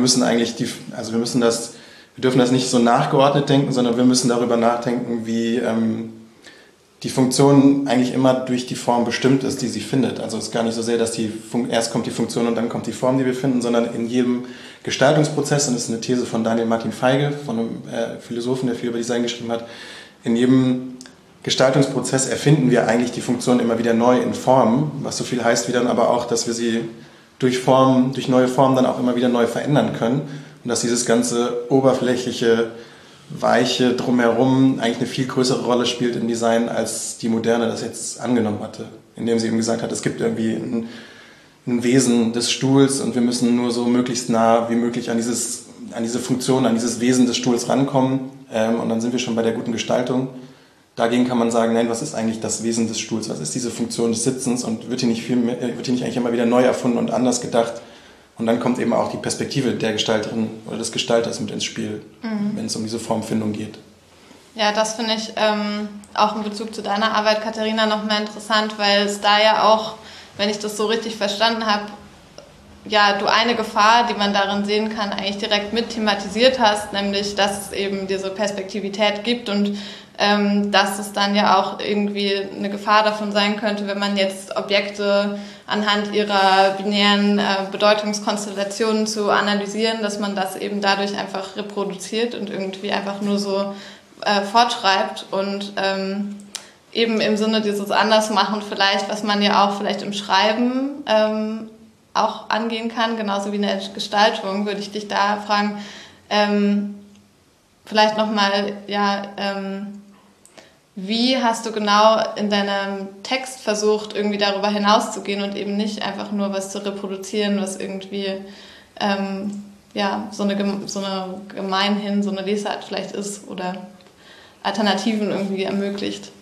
dürfen das nicht so nachgeordnet denken, sondern wir müssen darüber nachdenken, wie die Funktion eigentlich immer durch die Form bestimmt ist, die sie findet. Also es ist gar nicht so sehr, dass erst kommt die Funktion und dann kommt die Form, die wir finden, sondern in jedem Gestaltungsprozess, und das ist eine These von Daniel Martin Feige, von einem Philosophen, der viel über Design geschrieben hat, in jedem Gestaltungsprozess erfinden wir eigentlich die Funktion immer wieder neu in Form, was so viel heißt wie dann aber auch, dass wir sie durch neue Formen dann auch immer wieder neu verändern können und dass dieses ganze oberflächliche, weiche Drumherum eigentlich eine viel größere Rolle spielt im Design, als die Moderne das jetzt angenommen hatte, indem sie eben gesagt hat, es gibt irgendwie ein Wesen des Stuhls und wir müssen nur so möglichst nah wie möglich an diese Funktion, an dieses Wesen des Stuhls rankommen und dann sind wir schon bei der guten Gestaltung. Dagegen kann man sagen, nein, was ist eigentlich das Wesen des Stuhls? Was ist diese Funktion des Sitzens? Und wird die nicht eigentlich immer wieder neu erfunden und anders gedacht? Und dann kommt eben auch die Perspektive der Gestalterin oder des Gestalters mit ins Spiel, wenn es um diese Formfindung geht. Ja, das finde ich auch in Bezug zu deiner Arbeit, Katharina, noch mehr interessant, weil es da ja auch, wenn ich das so richtig verstanden habe, ja, du eine Gefahr, die man darin sehen kann, eigentlich direkt mit thematisiert hast, nämlich, dass es eben diese Perspektivität gibt und dass es dann ja auch irgendwie eine Gefahr davon sein könnte, wenn man jetzt Objekte anhand ihrer binären Bedeutungskonstellationen zu analysieren, dass man das eben dadurch einfach reproduziert und irgendwie einfach nur so fortschreibt und eben im Sinne dieses Andersmachen vielleicht, was man ja auch vielleicht im Schreiben auch angehen kann, genauso wie in der Gestaltung, würde ich dich da fragen, vielleicht nochmal, ja, wie hast du genau in deinem Text versucht, irgendwie darüber hinauszugehen und eben nicht einfach nur was zu reproduzieren, was irgendwie ja, so eine gemeinhin, so eine Lesart vielleicht ist oder Alternativen irgendwie ermöglicht?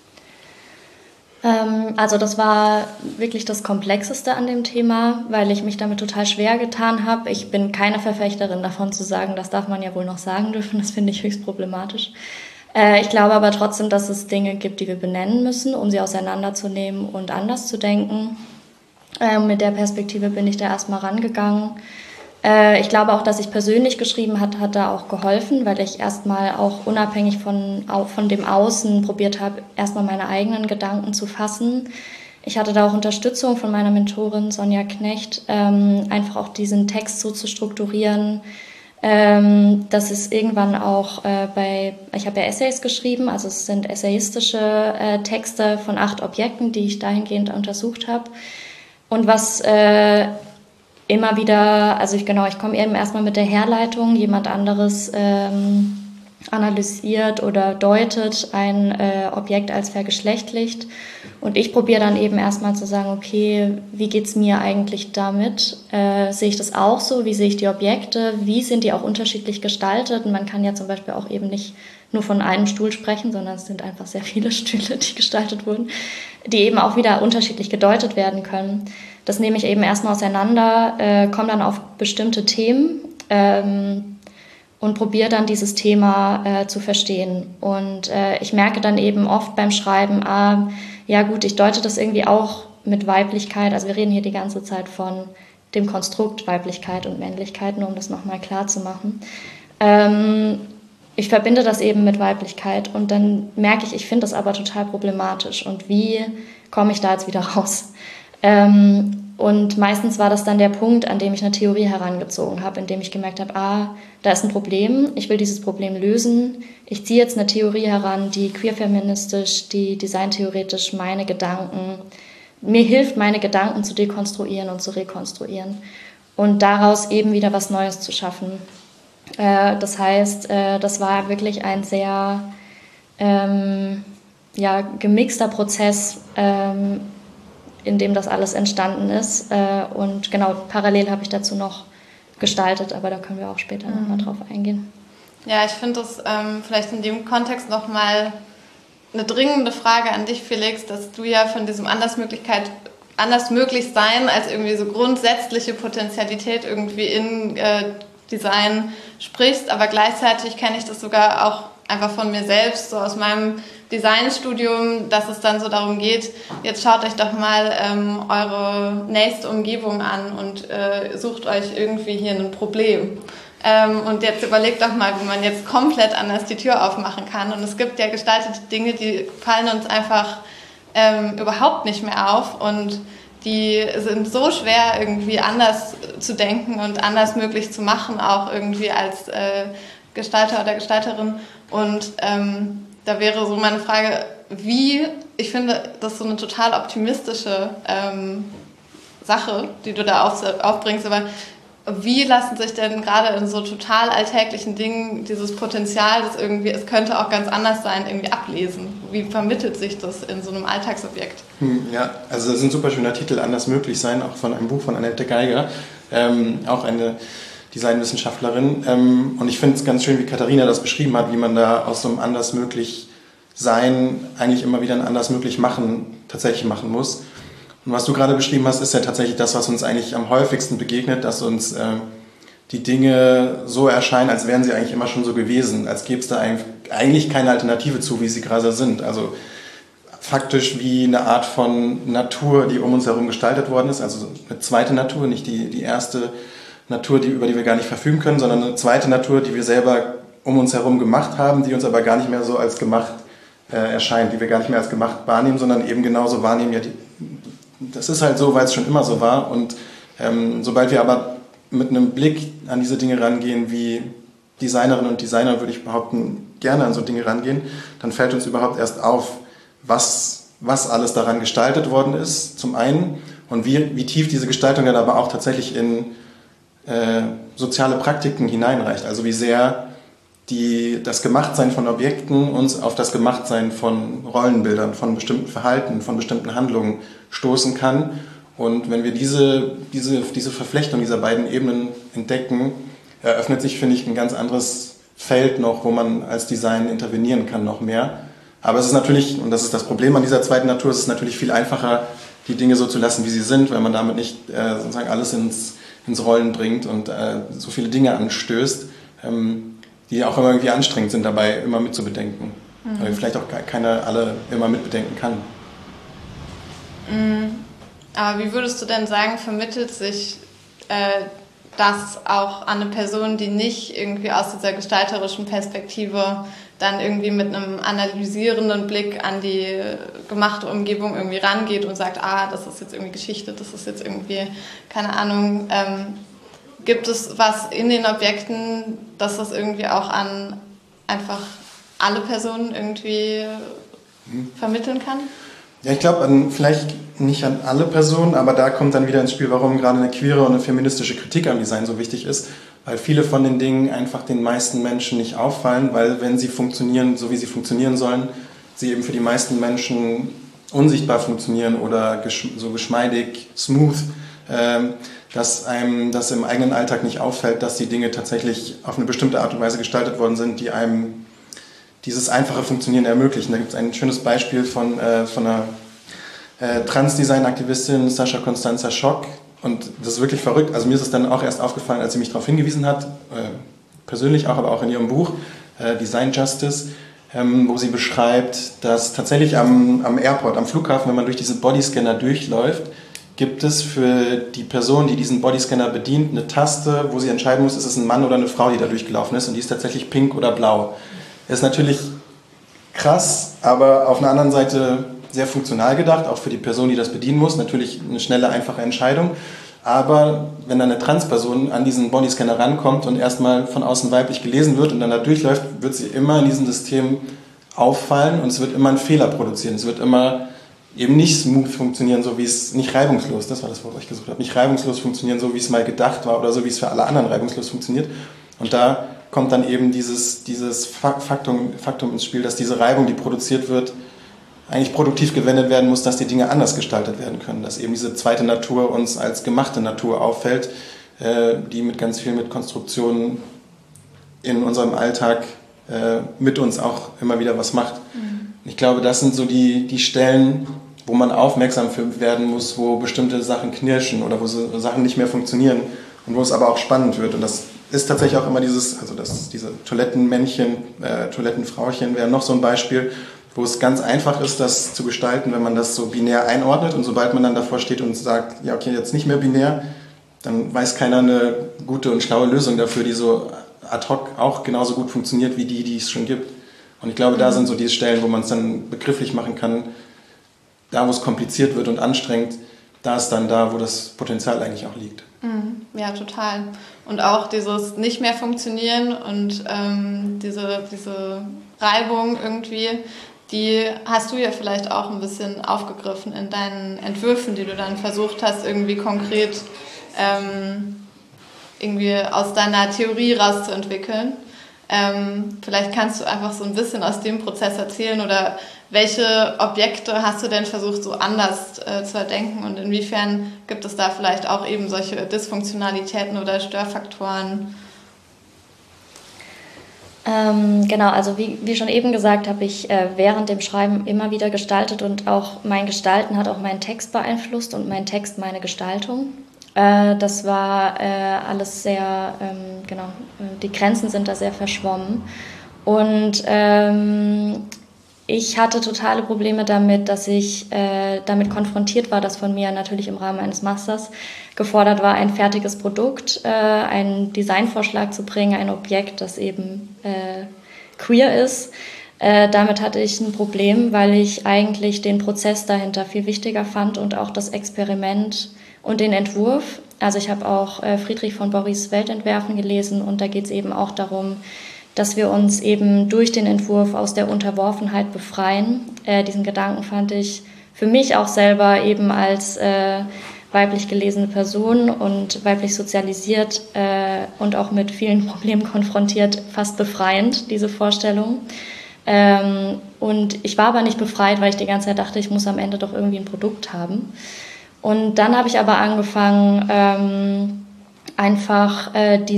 Also das war wirklich das Komplexeste an dem Thema, weil ich mich damit total schwer getan habe. Ich bin keine Verfechterin davon zu sagen, das darf man ja wohl noch sagen dürfen, das finde ich höchst problematisch. Ich glaube aber trotzdem, dass es Dinge gibt, die wir benennen müssen, um sie auseinanderzunehmen und anders zu denken. Mit der Perspektive bin ich da erstmal rangegangen. Ich glaube auch, dass ich persönlich geschrieben hat da auch geholfen, weil ich erstmal auch unabhängig von dem Außen probiert habe, erstmal meine eigenen Gedanken zu fassen. Ich hatte da auch Unterstützung von meiner Mentorin Sonja Knecht, einfach auch diesen Text so zu strukturieren, dass es irgendwann auch ich habe ja Essays geschrieben, also es sind essayistische Texte von 8 Objekten, die ich dahingehend untersucht habe. Und was immer wieder, also ich komme eben erstmal mit der Herleitung, jemand anderes analysiert oder deutet ein Objekt als vergeschlechtlicht und ich probiere dann eben erstmal zu sagen, okay, wie geht's mir eigentlich damit? Sehe ich das auch so? Wie sehe ich die Objekte? Wie sind die auch unterschiedlich gestaltet? Und man kann ja zum Beispiel auch eben nicht nur von einem Stuhl sprechen, sondern es sind einfach sehr viele Stühle, die gestaltet wurden, die eben auch wieder unterschiedlich gedeutet werden können. Das nehme ich eben erstmal auseinander, komme dann auf bestimmte Themen und probiere dann dieses Thema zu verstehen. Und ich merke dann eben oft beim Schreiben, ja gut, ich deute das irgendwie auch mit Weiblichkeit. Also wir reden hier die ganze Zeit von dem Konstrukt Weiblichkeit und Männlichkeit, nur um das nochmal klar zu machen. Ich verbinde das eben mit Weiblichkeit und dann merke ich finde das aber total problematisch. Und wie komme ich da jetzt wieder raus? Und meistens war das dann der Punkt, an dem ich eine Theorie herangezogen habe, in dem ich gemerkt habe, da ist ein Problem, ich will dieses Problem lösen. Ich ziehe jetzt eine Theorie heran, die queerfeministisch, die designtheoretisch mir hilft, meine Gedanken zu dekonstruieren und zu rekonstruieren und daraus eben wieder was Neues zu schaffen. Das heißt, das war wirklich ein sehr gemixter Prozess, in dem das alles entstanden ist. Und genau, parallel habe ich dazu noch gestaltet, aber da können wir auch später nochmal drauf eingehen. Ja, ich finde das vielleicht in dem Kontext nochmal eine dringende Frage an dich, Felix, dass du ja von diesem anders möglich sein als irgendwie so grundsätzliche Potentialität irgendwie in Design sprichst, aber gleichzeitig kenne ich das sogar auch einfach von mir selbst, so aus meinem Designstudium, dass es dann so darum geht, jetzt schaut euch doch mal eure nächste Umgebung an und sucht euch irgendwie hier ein Problem. Und jetzt überlegt doch mal, wie man jetzt komplett anders die Tür aufmachen kann. Und es gibt ja gestaltete Dinge, die fallen uns einfach überhaupt nicht mehr auf und die sind so schwer irgendwie anders zu denken und anders möglich zu machen, auch irgendwie als Gestalter oder Gestalterin. Und da wäre so meine Frage, ich finde, das ist so eine total optimistische Sache, die du da aufbringst, aber wie lassen sich denn gerade in so total alltäglichen Dingen dieses Potenzial, das irgendwie, es könnte auch ganz anders sein, irgendwie ablesen? Wie vermittelt sich das in so einem Alltagsobjekt? Ja, also das ist ein super schöner Titel, Anders möglich sein, auch von einem Buch von Annette Geiger, auch eine Designwissenschaftlerin. Und ich finde es ganz schön, wie Katharina das beschrieben hat, wie man da aus so einem Anders möglich sein eigentlich immer wieder ein Anders möglich machen tatsächlich machen muss. Und was du gerade beschrieben hast, ist ja tatsächlich das, was uns eigentlich am häufigsten begegnet, dass uns die Dinge so erscheinen, als wären sie eigentlich immer schon so gewesen, als gäbe es da eigentlich keine Alternative zu, wie sie gerade sind. Also faktisch wie eine Art von Natur, die um uns herum gestaltet worden ist, also eine zweite Natur, nicht die erste Natur, über die wir gar nicht verfügen können, sondern eine zweite Natur, die wir selber um uns herum gemacht haben, die uns aber gar nicht mehr so als gemacht erscheint, die wir gar nicht mehr als gemacht wahrnehmen, sondern eben genauso wahrnehmen, ja, das ist halt so, weil es schon immer so war. Und sobald wir aber mit einem Blick an diese Dinge rangehen, wie Designerinnen und Designer, würde ich behaupten, gerne an so Dinge rangehen, dann fällt uns überhaupt erst auf, was alles daran gestaltet worden ist, zum einen, und wie tief diese Gestaltung dann aber auch tatsächlich in soziale Praktiken hineinreicht. Also wie sehr das Gemachtsein von Objekten uns auf das Gemachtsein von Rollenbildern, von bestimmten Verhalten, von bestimmten Handlungen stoßen kann. Und wenn wir diese Verflechtung dieser beiden Ebenen entdecken, eröffnet sich, finde ich, ein ganz anderes Feld noch, wo man als Design intervenieren kann, noch mehr. Aber es ist natürlich, und das ist das Problem an dieser zweiten Natur, es ist natürlich viel einfacher, die Dinge so zu lassen, wie sie sind, weil man damit nicht sozusagen alles ins Rollen bringt und so viele Dinge anstößt, die auch immer irgendwie anstrengend sind, dabei immer mitzubedenken. Weil vielleicht auch keiner alle immer mitbedenken kann. Aber wie würdest du denn sagen, vermittelt sich das auch an eine Person, die nicht irgendwie aus dieser gestalterischen Perspektive dann irgendwie mit einem analysierenden Blick an die gemachte Umgebung irgendwie rangeht und sagt, das ist jetzt irgendwie Geschichte, das ist jetzt irgendwie, keine Ahnung, gibt es was in den Objekten, dass das irgendwie auch an einfach alle Personen irgendwie vermitteln kann? Ja, ich glaube, vielleicht nicht an alle Personen, aber da kommt dann wieder ins Spiel, warum gerade eine queere und eine feministische Kritik am Design so wichtig ist, weil viele von den Dingen einfach den meisten Menschen nicht auffallen, weil wenn sie funktionieren, so wie sie funktionieren sollen, sie eben für die meisten Menschen unsichtbar funktionieren oder so geschmeidig, smooth, dass einem das im eigenen Alltag nicht auffällt, dass die Dinge tatsächlich auf eine bestimmte Art und Weise gestaltet worden sind, die einem dieses einfache Funktionieren ermöglichen. Da gibt es ein schönes Beispiel von einer Transdesign-Aktivistin, Sascha Constanza Schock. Und das ist wirklich verrückt. Also mir ist es dann auch erst aufgefallen, als sie mich darauf hingewiesen hat, persönlich auch, aber auch in ihrem Buch Design Justice, wo sie beschreibt, dass tatsächlich am Airport, am Flughafen, wenn man durch diese Bodyscanner durchläuft, gibt es für die Person, die diesen Bodyscanner bedient, eine Taste, wo sie entscheiden muss, ist es ein Mann oder eine Frau, die da durchgelaufen ist, und die ist tatsächlich pink oder blau. Ist natürlich krass, aber auf einer anderen Seite sehr funktional gedacht, auch für die Person, die das bedienen muss. Natürlich eine schnelle, einfache Entscheidung. Aber wenn dann eine Transperson an diesen Bodyscanner rankommt und erstmal von außen weiblich gelesen wird und dann da durchläuft, wird sie immer in diesem System auffallen und es wird immer einen Fehler produzieren. Es wird immer eben nicht smooth funktionieren, so wie es, nicht reibungslos, das war das Wort, was ich gesucht habe, nicht reibungslos funktionieren, so wie es mal gedacht war oder so wie es für alle anderen reibungslos funktioniert. Und da kommt dann eben dieses Faktum ins Spiel, dass diese Reibung, die produziert wird, eigentlich produktiv gewendet werden muss, dass die Dinge anders gestaltet werden können. Dass eben diese zweite Natur uns als gemachte Natur auffällt, die mit ganz viel mit Konstruktionen in unserem Alltag mit uns auch immer wieder was macht. Ich glaube, das sind so die Stellen, wo man aufmerksam für werden muss, wo bestimmte Sachen knirschen oder wo so Sachen nicht mehr funktionieren und wo es aber auch spannend wird. Und das ist tatsächlich auch immer diese Toilettenmännchen, Toilettenfrauchen wäre noch so ein Beispiel, wo es ganz einfach ist, das zu gestalten, wenn man das so binär einordnet. Und sobald man dann davor steht und sagt, ja okay, jetzt nicht mehr binär, dann weiß keiner eine gute und schlaue Lösung dafür, die so ad hoc auch genauso gut funktioniert wie die es schon gibt. Und ich glaube, da sind so die Stellen, wo man es dann begrifflich machen kann, da wo es kompliziert wird und anstrengend, da ist dann da, wo das Potenzial eigentlich auch liegt. Ja, total. Und auch dieses nicht mehr funktionieren und diese Reibung irgendwie, die hast du ja vielleicht auch ein bisschen aufgegriffen in deinen Entwürfen, die du dann versucht hast, irgendwie konkret irgendwie aus deiner Theorie rauszuentwickeln. Vielleicht kannst du einfach so ein bisschen aus dem Prozess erzählen oder welche Objekte hast du denn versucht so anders zu erdenken und inwiefern gibt es da vielleicht auch eben solche Dysfunktionalitäten oder Störfaktoren? Genau, also wie schon eben gesagt, habe ich während dem Schreiben immer wieder gestaltet und auch mein Gestalten hat auch meinen Text beeinflusst und mein Text meine Gestaltung. Das war alles sehr, die Grenzen sind da sehr verschwommen. Und ich hatte totale Probleme damit, dass ich damit konfrontiert war, dass von mir natürlich im Rahmen eines Masters gefordert war, ein fertiges Produkt, einen Designvorschlag zu bringen, ein Objekt, das eben queer ist. Damit hatte ich ein Problem, weil ich eigentlich den Prozess dahinter viel wichtiger fand und auch das Experiment und den Entwurf. Also ich habe auch Friedrich von Borries Weltentwerfen gelesen und da geht es eben auch darum, dass wir uns eben durch den Entwurf aus der Unterworfenheit befreien. Diesen Gedanken fand ich für mich auch selber eben als weiblich gelesene Person und weiblich sozialisiert und auch mit vielen Problemen konfrontiert, fast befreiend, diese Vorstellung. Und ich war aber nicht befreit, weil ich die ganze Zeit dachte, ich muss am Ende doch irgendwie ein Produkt haben. Und dann habe ich aber angefangen, einfach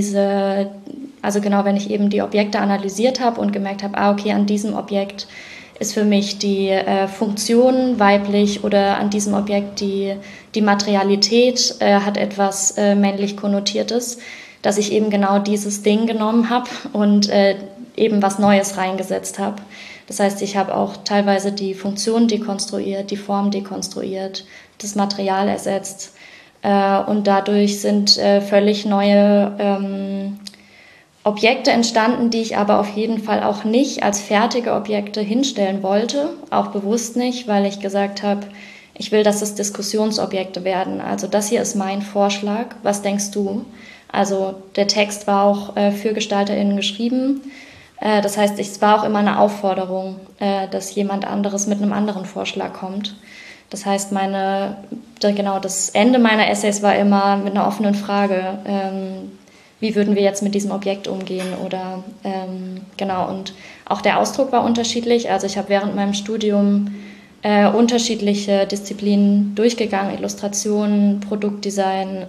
wenn ich eben die Objekte analysiert habe und gemerkt habe, okay, an diesem Objekt ist für mich die Funktion weiblich oder an diesem Objekt die Materialität hat etwas männlich Konnotiertes, dass ich eben genau dieses Ding genommen habe und eben was Neues reingesetzt habe. Das heißt, ich habe auch teilweise die Funktion dekonstruiert, die Form dekonstruiert, das Material ersetzt und dadurch sind völlig neue Objekte entstanden, die ich aber auf jeden Fall auch nicht als fertige Objekte hinstellen wollte, auch bewusst nicht, weil ich gesagt habe, ich will, dass es Diskussionsobjekte werden. Also das hier ist mein Vorschlag, was denkst du? Also der Text war auch für GestalterInnen geschrieben. Das heißt, es war auch immer eine Aufforderung, dass jemand anderes mit einem anderen Vorschlag kommt. Das heißt, das Ende meiner Essays war immer mit einer offenen Frage, wie würden wir jetzt mit diesem Objekt umgehen? Oder und auch der Ausdruck war unterschiedlich. Also ich habe während meinem Studium unterschiedliche Disziplinen durchgegangen, Illustration, Produktdesign,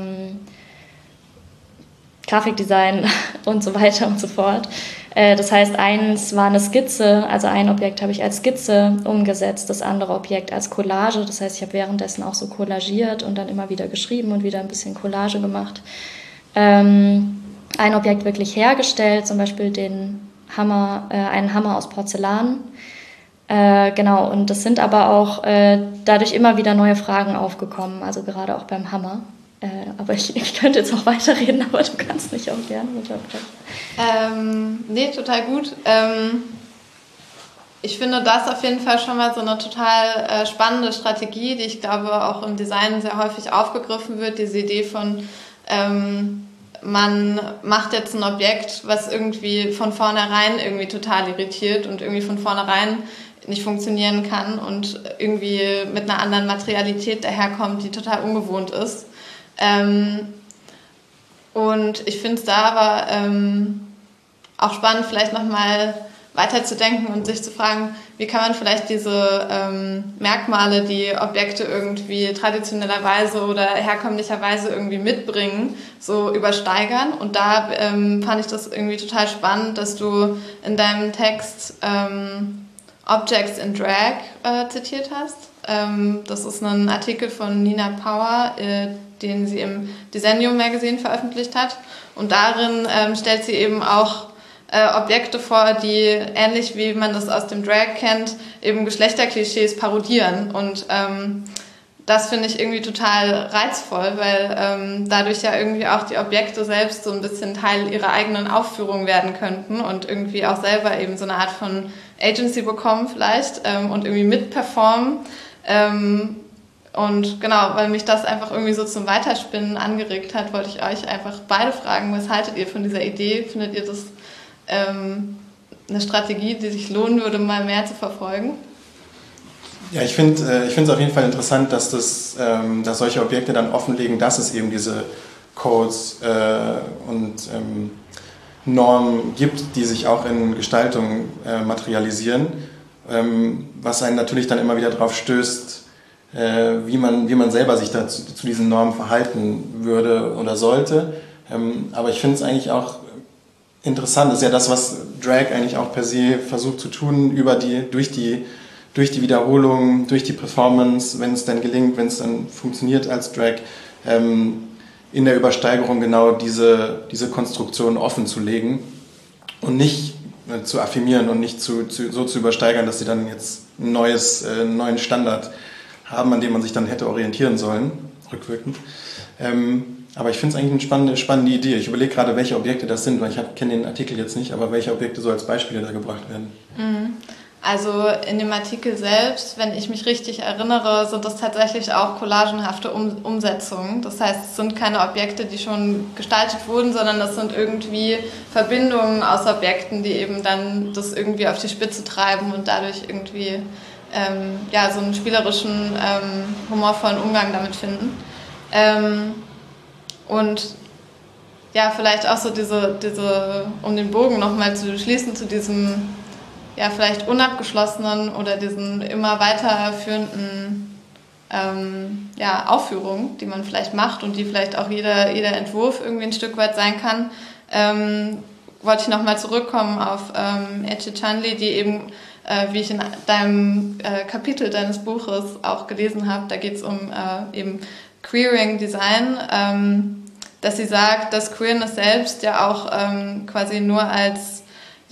Grafikdesign und so weiter und so fort. Das heißt, eins war eine Skizze, also ein Objekt habe ich als Skizze umgesetzt, das andere Objekt als Collage. Das heißt, ich habe währenddessen auch so collagiert und dann immer wieder geschrieben und wieder ein bisschen Collage gemacht. Ein Objekt wirklich hergestellt, zum Beispiel einen Hammer aus Porzellan. Und das sind aber auch dadurch immer wieder neue Fragen aufgekommen, also gerade auch beim Hammer. Aber ich könnte jetzt auch weiterreden, aber du kannst mich auch gerne unterbrechen. Nee, total gut. Ich finde das auf jeden Fall schon mal so eine total spannende Strategie, die ich glaube auch im Design sehr häufig aufgegriffen wird, diese Idee von man macht jetzt ein Objekt, was irgendwie von vornherein irgendwie total irritiert und irgendwie von vornherein nicht funktionieren kann und irgendwie mit einer anderen Materialität daherkommt, die total ungewohnt ist. Und ich finde es da aber auch spannend, vielleicht nochmal weiterzudenken und sich zu fragen, wie kann man vielleicht diese Merkmale, die Objekte irgendwie traditionellerweise oder herkömmlicherweise irgendwie mitbringen, so übersteigern. Und da fand ich das irgendwie total spannend, dass du in deinem Text Objects in Drag zitiert hast. Das ist ein Artikel von Nina Power, den sie im Desennium Magazine veröffentlicht hat. Und darin stellt sie eben auch Objekte vor, die ähnlich wie man das aus dem Drag kennt, eben Geschlechterklischees parodieren. Und das finde ich irgendwie total reizvoll, weil dadurch ja irgendwie auch die Objekte selbst so ein bisschen Teil ihrer eigenen Aufführung werden könnten und irgendwie auch selber eben so eine Art von Agency bekommen vielleicht und irgendwie mitperformen. Und genau, weil mich das einfach irgendwie so zum Weiterspinnen angeregt hat, wollte ich euch einfach beide fragen, was haltet ihr von dieser Idee? Findet ihr das eine Strategie, die sich lohnen würde, mal mehr zu verfolgen? Ja, ich finde es auf jeden Fall interessant, dass solche Objekte dann offenlegen, dass es eben diese Codes und Normen gibt, die sich auch in Gestaltung materialisieren, was einen natürlich dann immer wieder darauf stößt, wie man selber sich da zu diesen Normen verhalten würde oder sollte. Aber ich finde es eigentlich auch interessant, das ist ja das, was Drag eigentlich auch per se versucht zu tun, durch die Wiederholung, durch die Performance, wenn es dann gelingt, wenn es dann funktioniert als Drag, in der Übersteigerung genau diese Konstruktion offen zu legen und nicht zu affirmieren und nicht so zu übersteigern, dass sie dann jetzt einen neuen Standard haben, an dem man sich dann hätte orientieren sollen, rückwirkend. Aber ich finde es eigentlich eine spannende Idee. Ich überlege gerade, welche Objekte das sind, weil ich kenne den Artikel jetzt nicht, aber welche Objekte so als Beispiele da gebracht werden. Also in dem Artikel selbst, wenn ich mich richtig erinnere, sind das tatsächlich auch collagenhafte Umsetzungen. Das heißt, es sind keine Objekte, die schon gestaltet wurden, sondern das sind irgendwie Verbindungen aus Objekten, die eben dann das irgendwie auf die Spitze treiben und dadurch irgendwie so einen spielerischen, humorvollen Umgang damit finden. Und ja, vielleicht auch so diese, um den Bogen nochmal zu schließen, zu diesem vielleicht unabgeschlossenen oder diesen immer weiterführenden Aufführungen, die man vielleicht macht und die vielleicht auch jeder Entwurf irgendwie ein Stück weit sein kann, wollte ich nochmal zurückkommen auf Ece Canli, die eben, wie ich in deinem Kapitel deines Buches auch gelesen habe, da geht es um eben Queering Design, dass sie sagt, dass Queerness selbst ja auch quasi nur als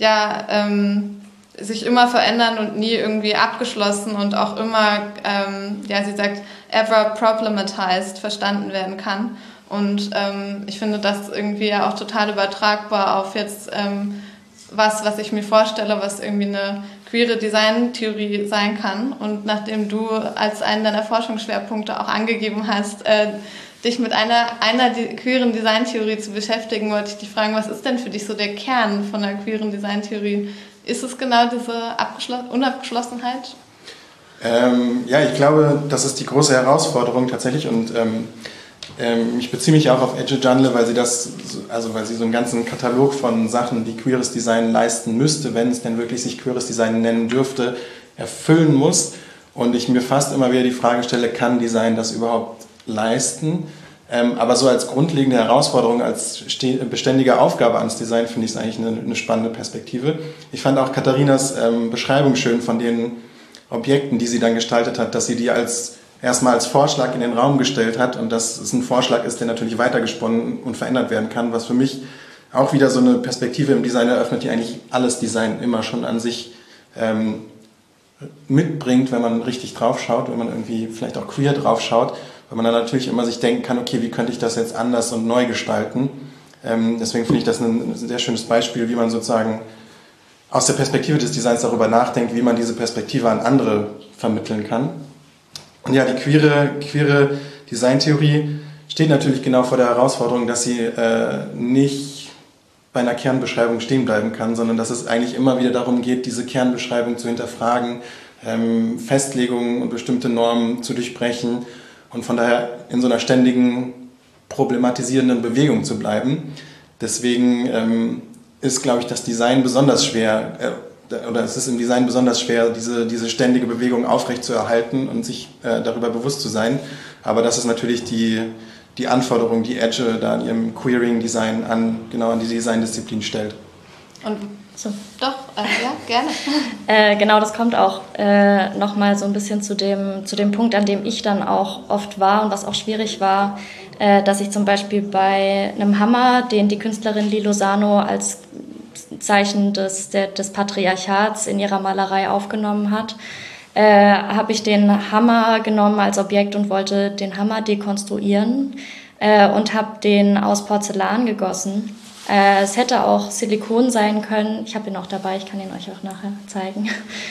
sich immer verändern und nie irgendwie abgeschlossen und auch immer, sie sagt, ever problematized verstanden werden kann. Und ich finde das irgendwie ja auch total übertragbar auf jetzt was ich mir vorstelle, was irgendwie eine queere Designtheorie sein kann. Und nachdem du als einen deiner Forschungsschwerpunkte auch angegeben hast, dich mit einer queeren Designtheorie zu beschäftigen, wollte ich dich fragen, was ist denn für dich so der Kern von einer queeren Designtheorie? Ist es genau diese Unabgeschlossenheit? Ich glaube, das ist die große Herausforderung tatsächlich und ich beziehe mich auch auf Ece Canli, weil sie so einen ganzen Katalog von Sachen, die queeres Design leisten müsste, wenn es denn wirklich sich queeres Design nennen dürfte, erfüllen muss. Und ich mir fast immer wieder die Frage stelle, kann Design das überhaupt leisten? Aber so als grundlegende Herausforderung, als beständige Aufgabe ans Design finde ich es eigentlich eine spannende Perspektive. Ich fand auch Katharinas Beschreibung schön von den Objekten, die sie dann gestaltet hat, dass sie die erstmal als Vorschlag in den Raum gestellt hat und dass es ein Vorschlag ist, der natürlich weitergesponnen und verändert werden kann, was für mich auch wieder so eine Perspektive im Design eröffnet, die eigentlich alles Design immer schon an sich mitbringt, wenn man richtig drauf schaut, wenn man irgendwie vielleicht auch queer drauf schaut, weil man dann natürlich immer sich denken kann, okay, wie könnte ich das jetzt anders und neu gestalten? Deswegen finde ich das ein sehr schönes Beispiel, wie man sozusagen aus der Perspektive des Designs darüber nachdenkt, wie man diese Perspektive an andere vermitteln kann. Und ja, die queere Designtheorie steht natürlich genau vor der Herausforderung, dass sie nicht bei einer Kernbeschreibung stehen bleiben kann, sondern dass es eigentlich immer wieder darum geht, diese Kernbeschreibung zu hinterfragen, Festlegungen und bestimmte Normen zu durchbrechen und von daher in so einer ständigen problematisierenden Bewegung zu bleiben. Deswegen ist, glaube ich, das Design besonders schwer, oder es ist im Design besonders schwer, diese ständige Bewegung aufrechtzuerhalten und sich darüber bewusst zu sein. Aber das ist natürlich die Anforderung, die Ece da in ihrem Queering-Design an die Designdisziplin stellt. Und so. Doch, gerne. Genau, das kommt auch nochmal so ein bisschen zu dem Punkt, an dem ich dann auch oft war und was auch schwierig war, dass ich zum Beispiel bei einem Hammer, den die Künstlerin Lilo Sano als Zeichen des Patriarchats in ihrer Malerei aufgenommen hat, habe ich den Hammer genommen als Objekt und wollte den Hammer dekonstruieren und habe den aus Porzellan gegossen. Es hätte auch Silikon sein können. Ich habe ihn auch dabei, ich kann ihn euch auch nachher zeigen.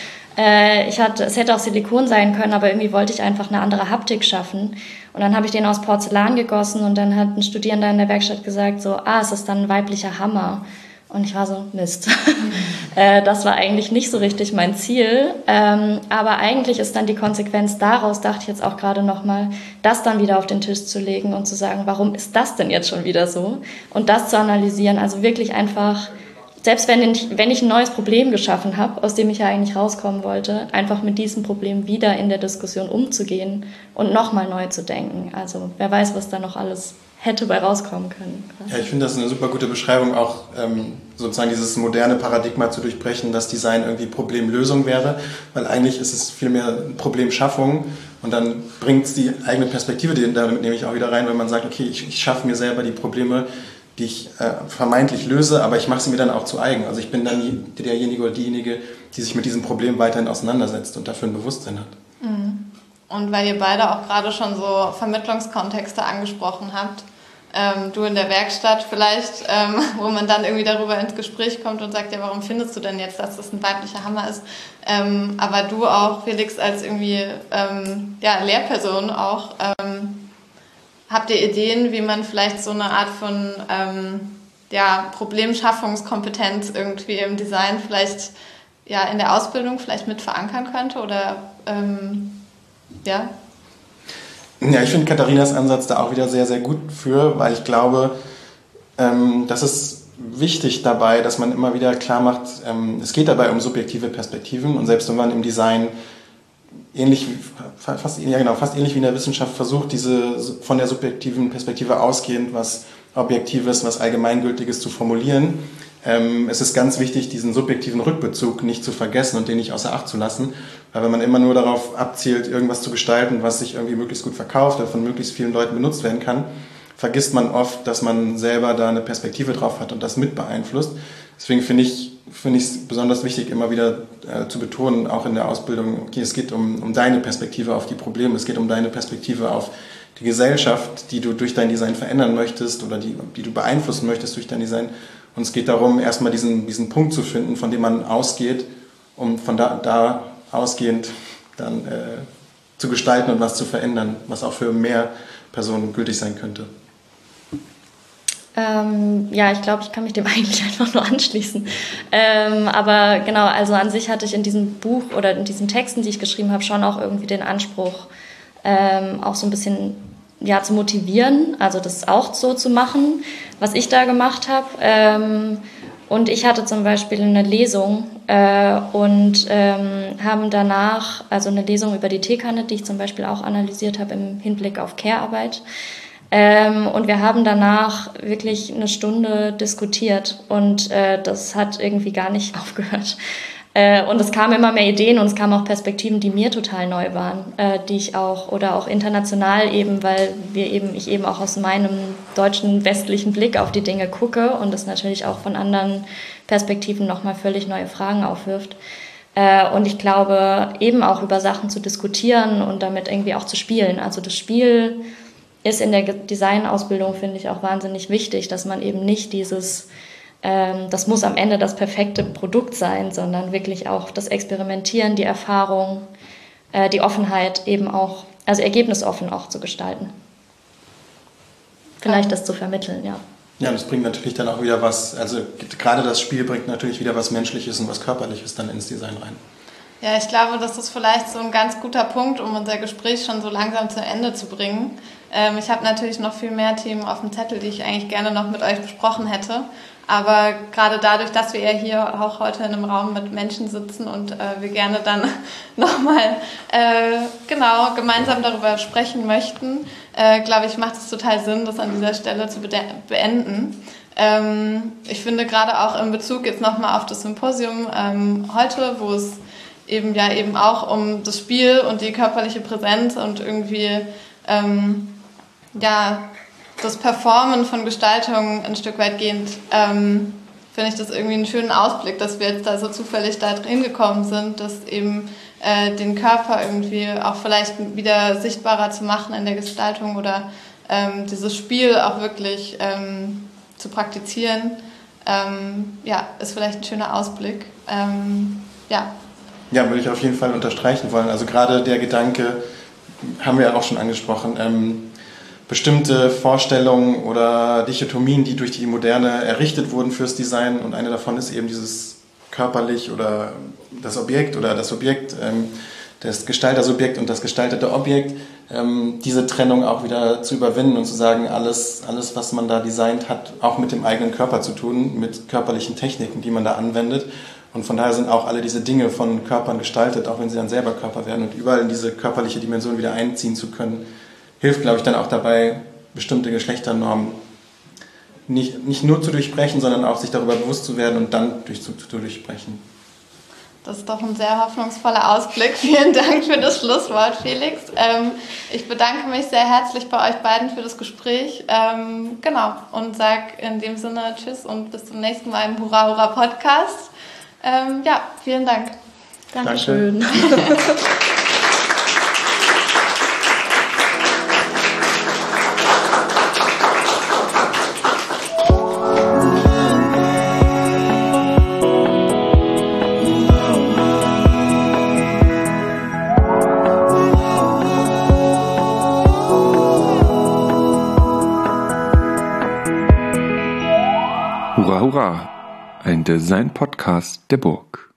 Es hätte auch Silikon sein können, aber irgendwie wollte ich einfach eine andere Haptik schaffen. Und dann habe ich den aus Porzellan gegossen und dann hat ein Studierender in der Werkstatt gesagt, so, es ist dann ein weiblicher Hammer. Und ich war so, Mist. Das war eigentlich nicht so richtig mein Ziel. Aber eigentlich ist dann die Konsequenz daraus, dachte ich jetzt auch gerade nochmal, das dann wieder auf den Tisch zu legen und zu sagen, warum ist das denn jetzt schon wieder so? Und das zu analysieren, also wirklich einfach, selbst wenn ich ein neues Problem geschaffen habe, aus dem ich ja eigentlich rauskommen wollte, einfach mit diesem Problem wieder in der Diskussion umzugehen und nochmal neu zu denken. Also wer weiß, was da noch alles hätte bei rauskommen können. Ja, ich finde das eine super gute Beschreibung, auch sozusagen dieses moderne Paradigma zu durchbrechen, dass Design irgendwie Problemlösung wäre, weil eigentlich ist es vielmehr Problemschaffung und dann bringt es die eigene Perspektive, damit nehme ich auch wieder rein, wenn man sagt, okay, ich schaffe mir selber die Probleme, die ich vermeintlich löse, aber ich mache sie mir dann auch zu eigen. Also ich bin dann derjenige oder diejenige, die sich mit diesem Problem weiterhin auseinandersetzt und dafür ein Bewusstsein hat. Und weil ihr beide auch gerade schon so Vermittlungskontexte angesprochen habt, du in der Werkstatt vielleicht, wo man dann irgendwie darüber ins Gespräch kommt und sagt, ja, warum findest du denn jetzt, dass das ein weiblicher Hammer ist? Aber du auch, Felix, als irgendwie Lehrperson auch, habt ihr Ideen, wie man vielleicht so eine Art von Problemschaffungskompetenz irgendwie im Design vielleicht in der Ausbildung vielleicht mit verankern könnte? Oder ja, ich finde Katharinas Ansatz da auch wieder sehr, sehr gut für, weil ich glaube, das ist wichtig dabei, dass man immer wieder klar macht, es geht dabei um subjektive Perspektiven und selbst wenn man im Design fast ähnlich wie in der Wissenschaft versucht, diese von der subjektiven Perspektive ausgehend was Objektives, was Allgemeingültiges zu formulieren. Es ist ganz wichtig, diesen subjektiven Rückbezug nicht zu vergessen und den nicht außer Acht zu lassen, weil wenn man immer nur darauf abzielt, irgendwas zu gestalten, was sich irgendwie möglichst gut verkauft oder von möglichst vielen Leuten benutzt werden kann, vergisst man oft, dass man selber da eine Perspektive drauf hat und das mit beeinflusst. Deswegen finde ich es besonders wichtig, immer wieder zu betonen, auch in der Ausbildung, okay, es geht um deine Perspektive auf die Probleme, es geht um deine Perspektive auf die Gesellschaft, die du durch dein Design verändern möchtest oder die du beeinflussen möchtest durch dein Design. Und es geht darum, erstmal diesen Punkt zu finden, von dem man ausgeht, um von da ausgehend dann zu gestalten und was zu verändern, was auch für mehr Personen gültig sein könnte. Ich glaube, ich kann mich dem eigentlich einfach nur anschließen. Aber genau, also an sich hatte ich in diesem Buch oder in diesen Texten, die ich geschrieben habe, schon auch irgendwie den Anspruch, auch so ein bisschen zu motivieren, also das auch so zu machen, was ich da gemacht habe. Und ich hatte zum Beispiel eine Lesung und haben danach, also eine Lesung über die Teekanne, die ich zum Beispiel auch analysiert habe im Hinblick auf Care-Arbeit. Und wir haben danach wirklich eine Stunde diskutiert und das hat irgendwie gar nicht aufgehört. Und es kamen immer mehr Ideen und es kamen auch Perspektiven, die mir total neu waren, die ich auch international eben, weil ich eben auch aus meinem deutschen westlichen Blick auf die Dinge gucke und das natürlich auch von anderen Perspektiven nochmal völlig neue Fragen aufwirft. Und ich glaube, eben auch über Sachen zu diskutieren und damit irgendwie auch zu spielen. Also das Spiel ist in der Designausbildung, finde ich, auch wahnsinnig wichtig, dass man eben nicht das muss am Ende das perfekte Produkt sein, sondern wirklich auch das Experimentieren, die Erfahrung, die Offenheit eben auch, also ergebnisoffen auch zu gestalten. Vielleicht das zu vermitteln, ja. Ja, das bringt natürlich dann auch wieder was, also gerade das Spiel bringt natürlich wieder was Menschliches und was Körperliches dann ins Design rein. Ja, ich glaube, das ist vielleicht so ein ganz guter Punkt, um unser Gespräch schon so langsam zu Ende zu bringen. Ich habe natürlich noch viel mehr Themen auf dem Zettel, die ich eigentlich gerne noch mit euch besprochen hätte. Aber gerade dadurch, dass wir ja hier auch heute in einem Raum mit Menschen sitzen und wir gerne dann nochmal gemeinsam darüber sprechen möchten, glaube ich, macht es total Sinn, das an dieser Stelle zu beenden. Ich finde gerade auch in Bezug jetzt nochmal auf das Symposium heute, wo es eben auch um das Spiel und die körperliche Präsenz und irgendwie das Performen von Gestaltung ein Stück weit gehend, finde ich das irgendwie einen schönen Ausblick, dass wir jetzt da so zufällig da hingekommen sind, dass eben den Körper irgendwie auch vielleicht wieder sichtbarer zu machen in der Gestaltung oder dieses Spiel auch wirklich zu praktizieren, ist vielleicht ein schöner Ausblick. Ja, würde ich auf jeden Fall unterstreichen wollen. Also gerade der Gedanke, haben wir ja auch schon angesprochen, bestimmte Vorstellungen oder Dichotomien, die durch die Moderne errichtet wurden fürs Design und eine davon ist eben dieses körperlich oder das Objekt oder das Objekt, das Gestaltersubjekt und das gestaltete Objekt, diese Trennung auch wieder zu überwinden und zu sagen, alles, was man da designt hat, auch mit dem eigenen Körper zu tun, mit körperlichen Techniken, die man da anwendet. Und von daher sind auch alle diese Dinge von Körpern gestaltet, auch wenn sie dann selber Körper werden und überall in diese körperliche Dimension wieder einziehen zu können, hilft, glaube ich, dann auch dabei, bestimmte Geschlechternormen nicht nur zu durchbrechen, sondern auch sich darüber bewusst zu werden und dann zu durchbrechen. Das ist doch ein sehr hoffnungsvoller Ausblick. Vielen Dank für das Schlusswort, Felix. Ich bedanke mich sehr herzlich bei euch beiden für das Gespräch. Genau, und sage in dem Sinne Tschüss und bis zum nächsten Mal im Hurra Hurra Podcast. Ja, vielen Dank. Dankeschön. Danke. Hurra, hurra! Ein Design-Podcast der Burg.